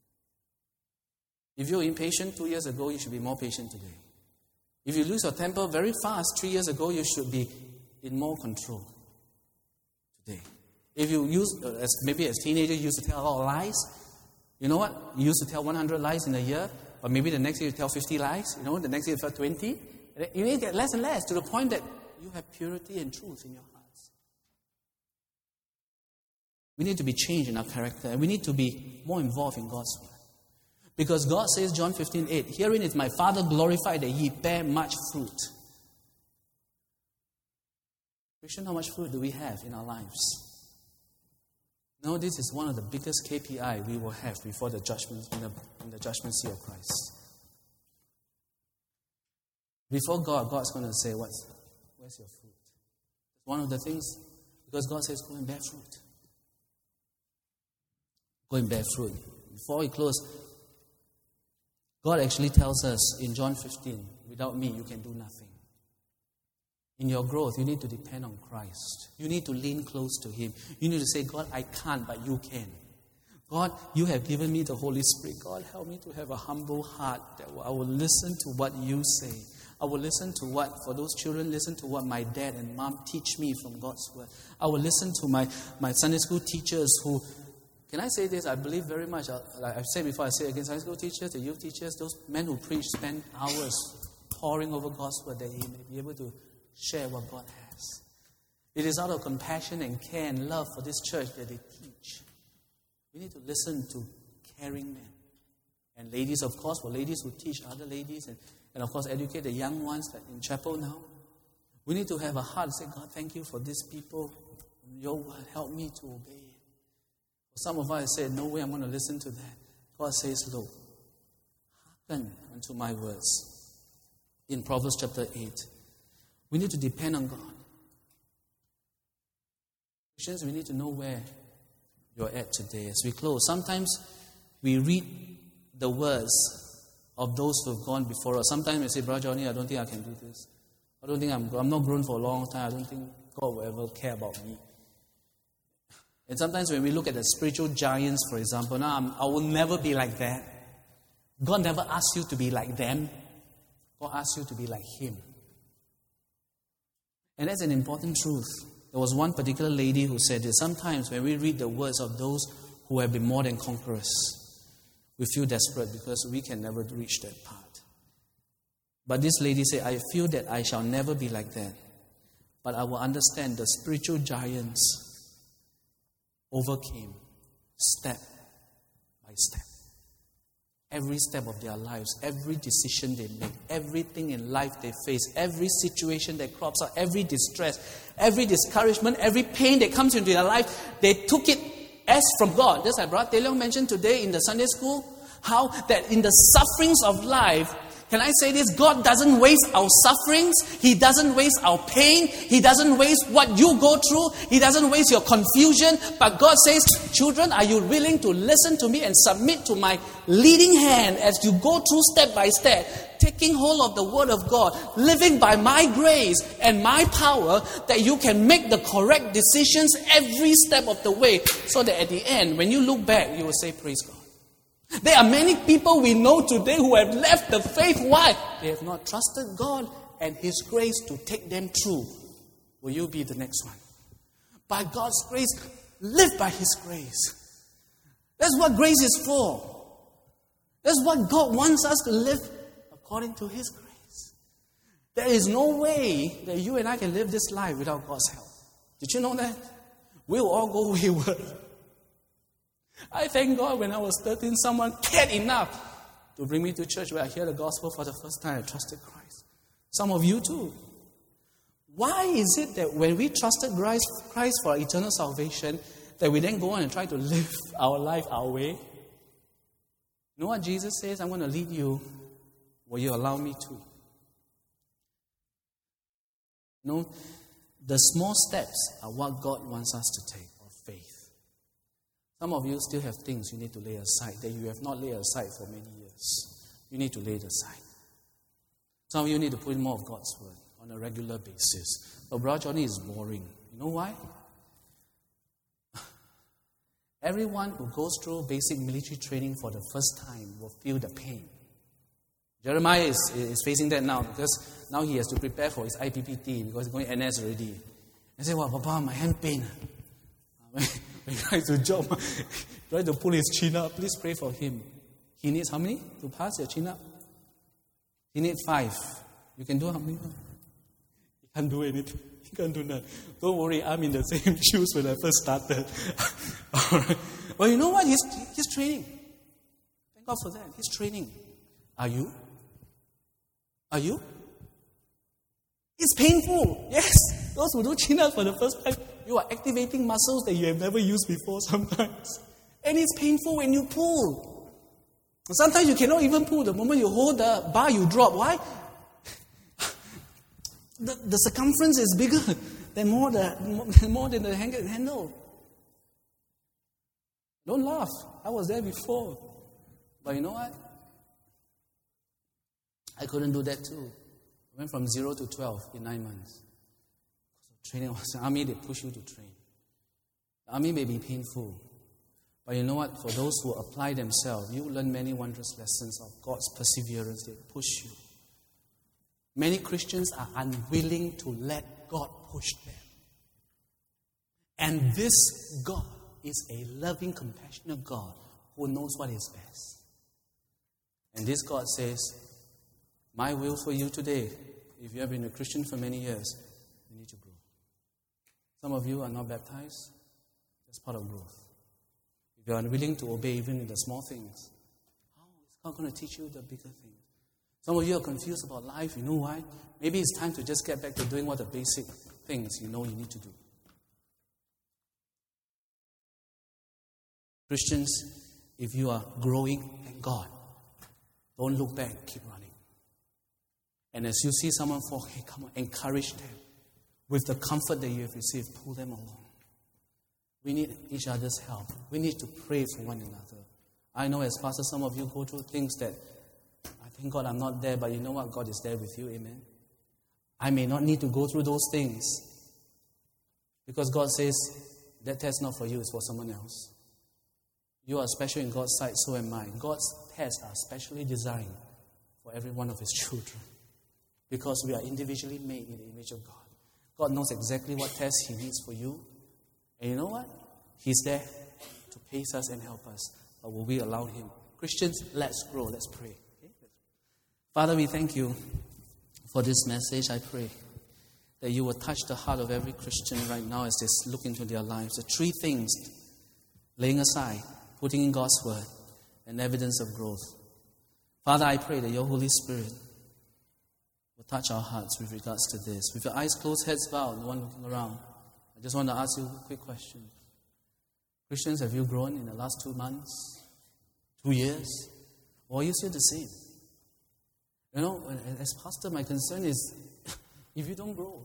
S1: If you're impatient two years ago, you should be more patient today. If you lose your temper very fast three years ago, you should be in more control today. If you use, uh, as maybe as teenagers, you used to tell a lot of lies. You know what? You used to tell one hundred lies in a year, but maybe the next year you tell fifty lies. You know, the next year you tell twenty. You need to get less and less to the point that you have purity and truth in your hearts. We need to be changed in our character, and we need to be more involved in God's word. Because God says, John fifteen eight, herein is my Father glorified that ye bear much fruit. Christian, how much fruit do we have in our lives? No, this is one of the biggest K P I we will have before the judgment, in the, in the judgment seat of Christ. Before God, God's going to say, What's, where's your fruit? One of the things, because God says, go and bear fruit. Go and bear fruit. Before we close, God actually tells us in John fifteen, without me, you can do nothing. In your growth, you need to depend on Christ. You need to lean close to Him. You need to say, God, I can't, but you can. God, you have given me the Holy Spirit. God, help me to have a humble heart that I will listen to what you say. I will listen to what, for those children, listen to what my dad and mom teach me from God's word. I will listen to my, my Sunday school teachers who, can I say this? I believe very much, like I've said before, I say again, Sunday school teachers, the youth teachers, those men who preach spend hours poring over God's word that He may be able to share what God has. It is out of compassion and care and love for this church that they teach. We need to listen to caring men. And ladies, of course, for ladies who teach other ladies and, and of course, educate the young ones like in chapel now. We need to have a heart and say, God, thank you for these people. Your word, help me to obey it. Some of us said, no way I'm going to listen to that. God says, look, hearken unto my words. In Proverbs chapter eight, we need to depend on God. Christians, we need to know where you're at today. As we close, sometimes we read the words of those who have gone before us. Sometimes we say, Brother Johnny, I don't think I can do this. I don't think I'm, I'm not grown for a long time. I don't think God will ever care about me. And sometimes when we look at the spiritual giants, for example, now I'm, I will never be like that. God never asked you to be like them. God asked you to be like Him. And that's an important truth. There was one particular lady who said this. Sometimes when we read the words of those who have been more than conquerors, we feel desperate because we can never reach that part. But this lady said, I feel that I shall never be like that. But I will understand the spiritual giants overcame step by step. Every step of their lives, every decision they make, everything in life they face, every situation that crops up, every distress, every discouragement, every pain that comes into their life, they took it as from God. Just like Brother Tae Leong mentioned today in the Sunday school, how that in the sufferings of life, can I say this? God doesn't waste our sufferings. He doesn't waste our pain. He doesn't waste what you go through. He doesn't waste your confusion. But God says, children, are you willing to listen to me and submit to my leading hand as you go through step by step, taking hold of the word of God, living by my grace and my power, that you can make the correct decisions every step of the way, so that at the end, when you look back, you will say, praise God. There are many people we know today who have left the faith. Why? They have not trusted God and His grace to take them through. Will you be the next one? By God's grace, live by His grace. That's what grace is for. That's what God wants us to live according to His grace. There is no way that you and I can live this life without God's help. Did you know that? We'll all go wayward. I thank God when I was thirteen, someone cared enough to bring me to church where I hear the gospel for the first time. I trusted Christ. Some of you too. Why is it that when we trusted Christ, Christ for our eternal salvation, that we then go on and try to live our life our way? You know what Jesus says? I'm going to lead you. Will you allow me to? You know, the small steps are what God wants us to take of faith. Some of you still have things you need to lay aside that you have not laid aside for many years. You need to lay it aside. Some of you need to put in more of God's word on a regular basis. But Brother Johnny is boring. You know why? Everyone who goes through basic military training for the first time will feel the pain. Jeremiah is, is facing that now because now he has to prepare for his I P P T because he's going N S already. I say, well, Papa, my hand pain. When he tries to jump, try to pull his chin up, please pray for him. He needs how many to pass your chin up? He needs five. You can do how many? He can't do anything. He can't do that. Don't worry, I'm in the same shoes when I first started. All right. Well, you know what? He's, he's training. Thank God for that. He's training. Are you? Are you? It's painful. Yes. Those who do chin up for the first time, you are activating muscles that you have never used before sometimes. And it's painful when you pull. Sometimes you cannot even pull. The moment you hold the bar, you drop. Why? The, the circumference is bigger than more, the, more than the handle. Don't laugh. I was there before. But you know what? I couldn't do that too. I went from zero to twelve in nine months. Training was the army, they push you to train. The army may be painful. But you know what? For those who apply themselves, you learn many wondrous lessons of God's perseverance. They push you. Many Christians are unwilling to let God push them. And this God is a loving, compassionate God who knows what is best. And this God says, my will for you today, if you have been a Christian for many years, you need to grow. Some of you are not baptized. That's part of growth. If you are unwilling to obey even in the small things, how is God going to teach you the bigger things? Some of you are confused about life. You know why? Maybe it's time to just get back to doing what the basic things you know you need to do. Christians, if you are growing in God, don't look back, keep running. And as you see someone fall, hey, come on, encourage them. With the comfort that you have received, pull them along. We need each other's help. We need to pray for one another. I know as pastor, some of you go through things that, I thank God I'm not there, but you know what? God is there with you, amen? I may not need to go through those things because God says, that test not for you, it's for someone else. You are special in God's sight, so am I. God's tests are specially designed for every one of His children because we are individually made in the image of God. God knows exactly what tests He needs for you. And you know what? He's there to pace us and help us. But will we allow Him? Christians, let's grow. Let's pray. Okay? Father, we thank you for this message. I pray that you will touch the heart of every Christian right now as they look into their lives. The three things: laying aside, putting in God's word, and evidence of growth. Father, I pray that your Holy Spirit will touch our hearts with regards to this. With your eyes closed, heads bowed, no one looking around, I just want to ask you a quick question. Christians, have you grown in the last two months, two years? Or are you still the same? You know, as pastor, my concern is if you don't grow,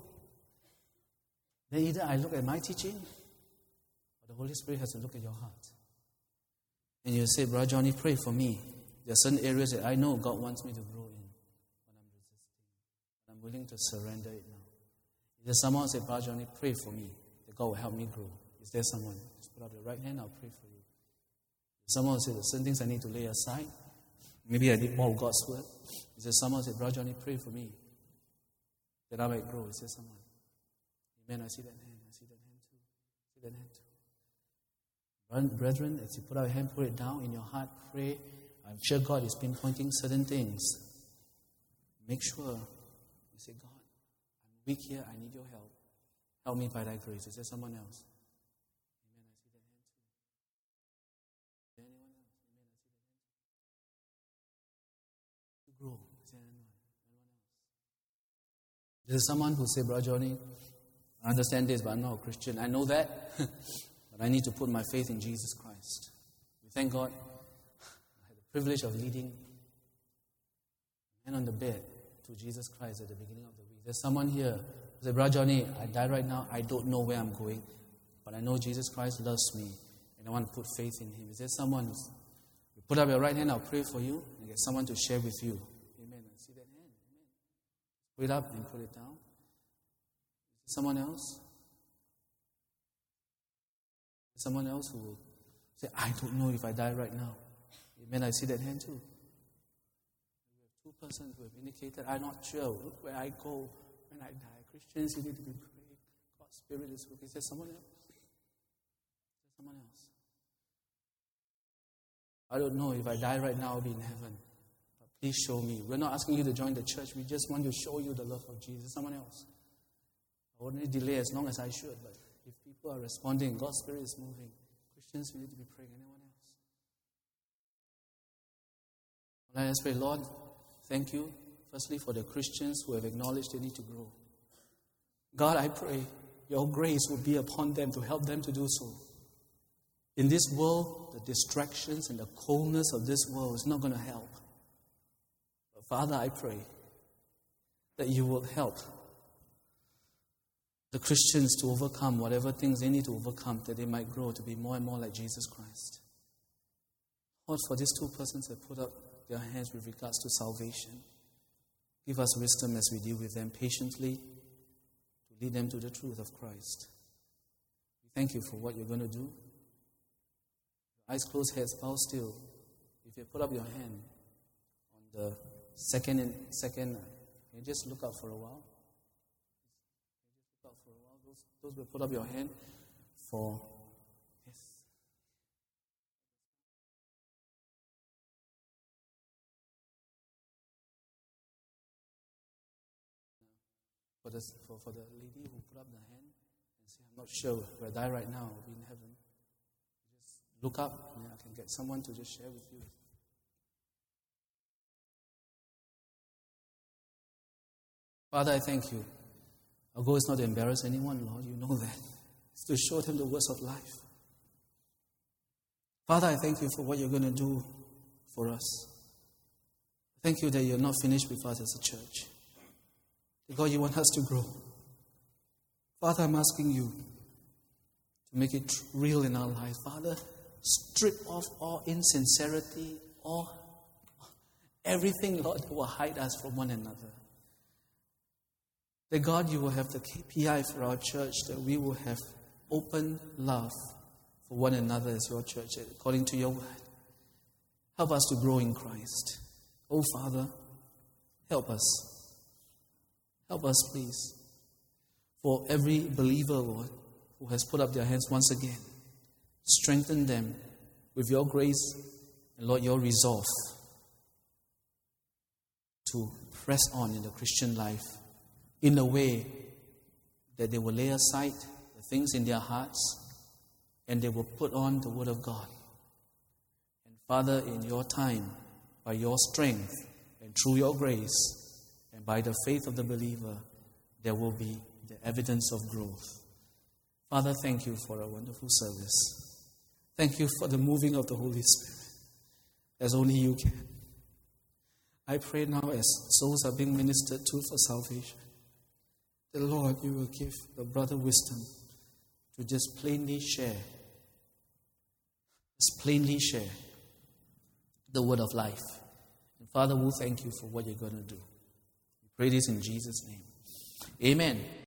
S1: then either I look at my teaching or the Holy Spirit has to look at your heart. And you say, Brother Johnny, pray for me. There are certain areas that I know God wants me to grow in, but I'm resisting. I'm willing to surrender it now. Is there someone who say, Brother Johnny, pray for me, that God will help me grow? Is there someone? Just put out your right hand, I'll pray for you. Someone will say, there's certain things I need to lay aside. Maybe I need more of God's word. Is there someone who say, Brother Johnny, pray for me, that I might grow? Is there someone? Amen. I see that hand. I see that hand too. I see that hand too. Brethren, as you put out your hand, put it down in your heart, pray. I'm sure God is pinpointing certain things. Make sure you say, God, I'm weak here. I need your help. Help me by thy grace. Is there someone else? Amen. I see that hand too. Is there anyone else? Amen. I see that hand too. To grow. Is there anyone? Anyone else? There's someone who say, Brother Johnny, I understand this, but I'm not a Christian. I know that. But I need to put my faith in Jesus Christ. We thank God. I had the privilege of leading a man on the bed to Jesus Christ at the beginning of the week. There's someone here who said, Brother Johnny, I die right now. I don't know where I'm going. But I know Jesus Christ loves me. And I want to put faith in Him. Is there someone who's... You put up your right hand, I'll pray for you. And get someone to share with you. Amen. I see that hand. Amen. Put it up and put it down. Is there someone else? Someone else who will say, I don't know if I die right now. Amen. I see that hand too. We have two persons who have indicated, I'm not sure. Look where I go when I die. Christians, you need to be praying. God's Spirit is working. Is there someone else? Is there someone else? I don't know if I die right now, I'll be in heaven. But please show me. We're not asking you to join the church. We just want to show you the love of Jesus. Someone else. I wouldn't delay as long as I should, but if people are responding, God's Spirit is moving. Christians, we need to be praying. Anyone else? Let us pray. Lord, thank you, firstly, for the Christians who have acknowledged they need to grow. God, I pray your grace will be upon them to help them to do so. In this world, the distractions and the coldness of this world is not going to help. But Father, I pray that you will help the Christians to overcome whatever things they need to overcome, that they might grow to be more and more like Jesus Christ. Lord, for these two persons that put up their hands with regards to salvation, give us wisdom as we deal with them patiently to lead them to the truth of Christ. We thank you for what you're going to do. Eyes closed, heads bowed still. If you put up your hand on the second and second, can you just look up for a while? Those will put up your hand for yes. For the for, for the lady who put up the hand and say, I'm not sure if I die right now, I'll be in heaven. Just look up and I can get someone to just share with you. Father, I thank you. Our goal is not to embarrass anyone, Lord. You know that. It's to show them the words of life. Father, I thank you for what you're going to do for us. Thank you that you're not finished with us as a church. God, you want us to grow. Father, I'm asking you to make it real in our lives. Father, strip off all insincerity, all everything, Lord, that will hide us from one another. That God, you will have the K P I for our church, that we will have open love for one another as your church, according to your word. Help us to grow in Christ. Oh, Father, help us. Help us, please. For every believer, Lord, who has put up their hands once again, strengthen them with your grace and, Lord, your resolve to press on in the Christian life in a way that they will lay aside the things in their hearts and they will put on the Word of God. And Father, in your time, by your strength and through your grace and by the faith of the believer, there will be the evidence of growth. Father, thank you for a wonderful service. Thank you for the moving of the Holy Spirit, as only you can. I pray now as souls are being ministered to for salvation, the Lord, you will give the brother wisdom to just plainly share, just plainly share the word of life. And Father, we'll thank you for what you're going to do. We pray this in Jesus' name. Amen.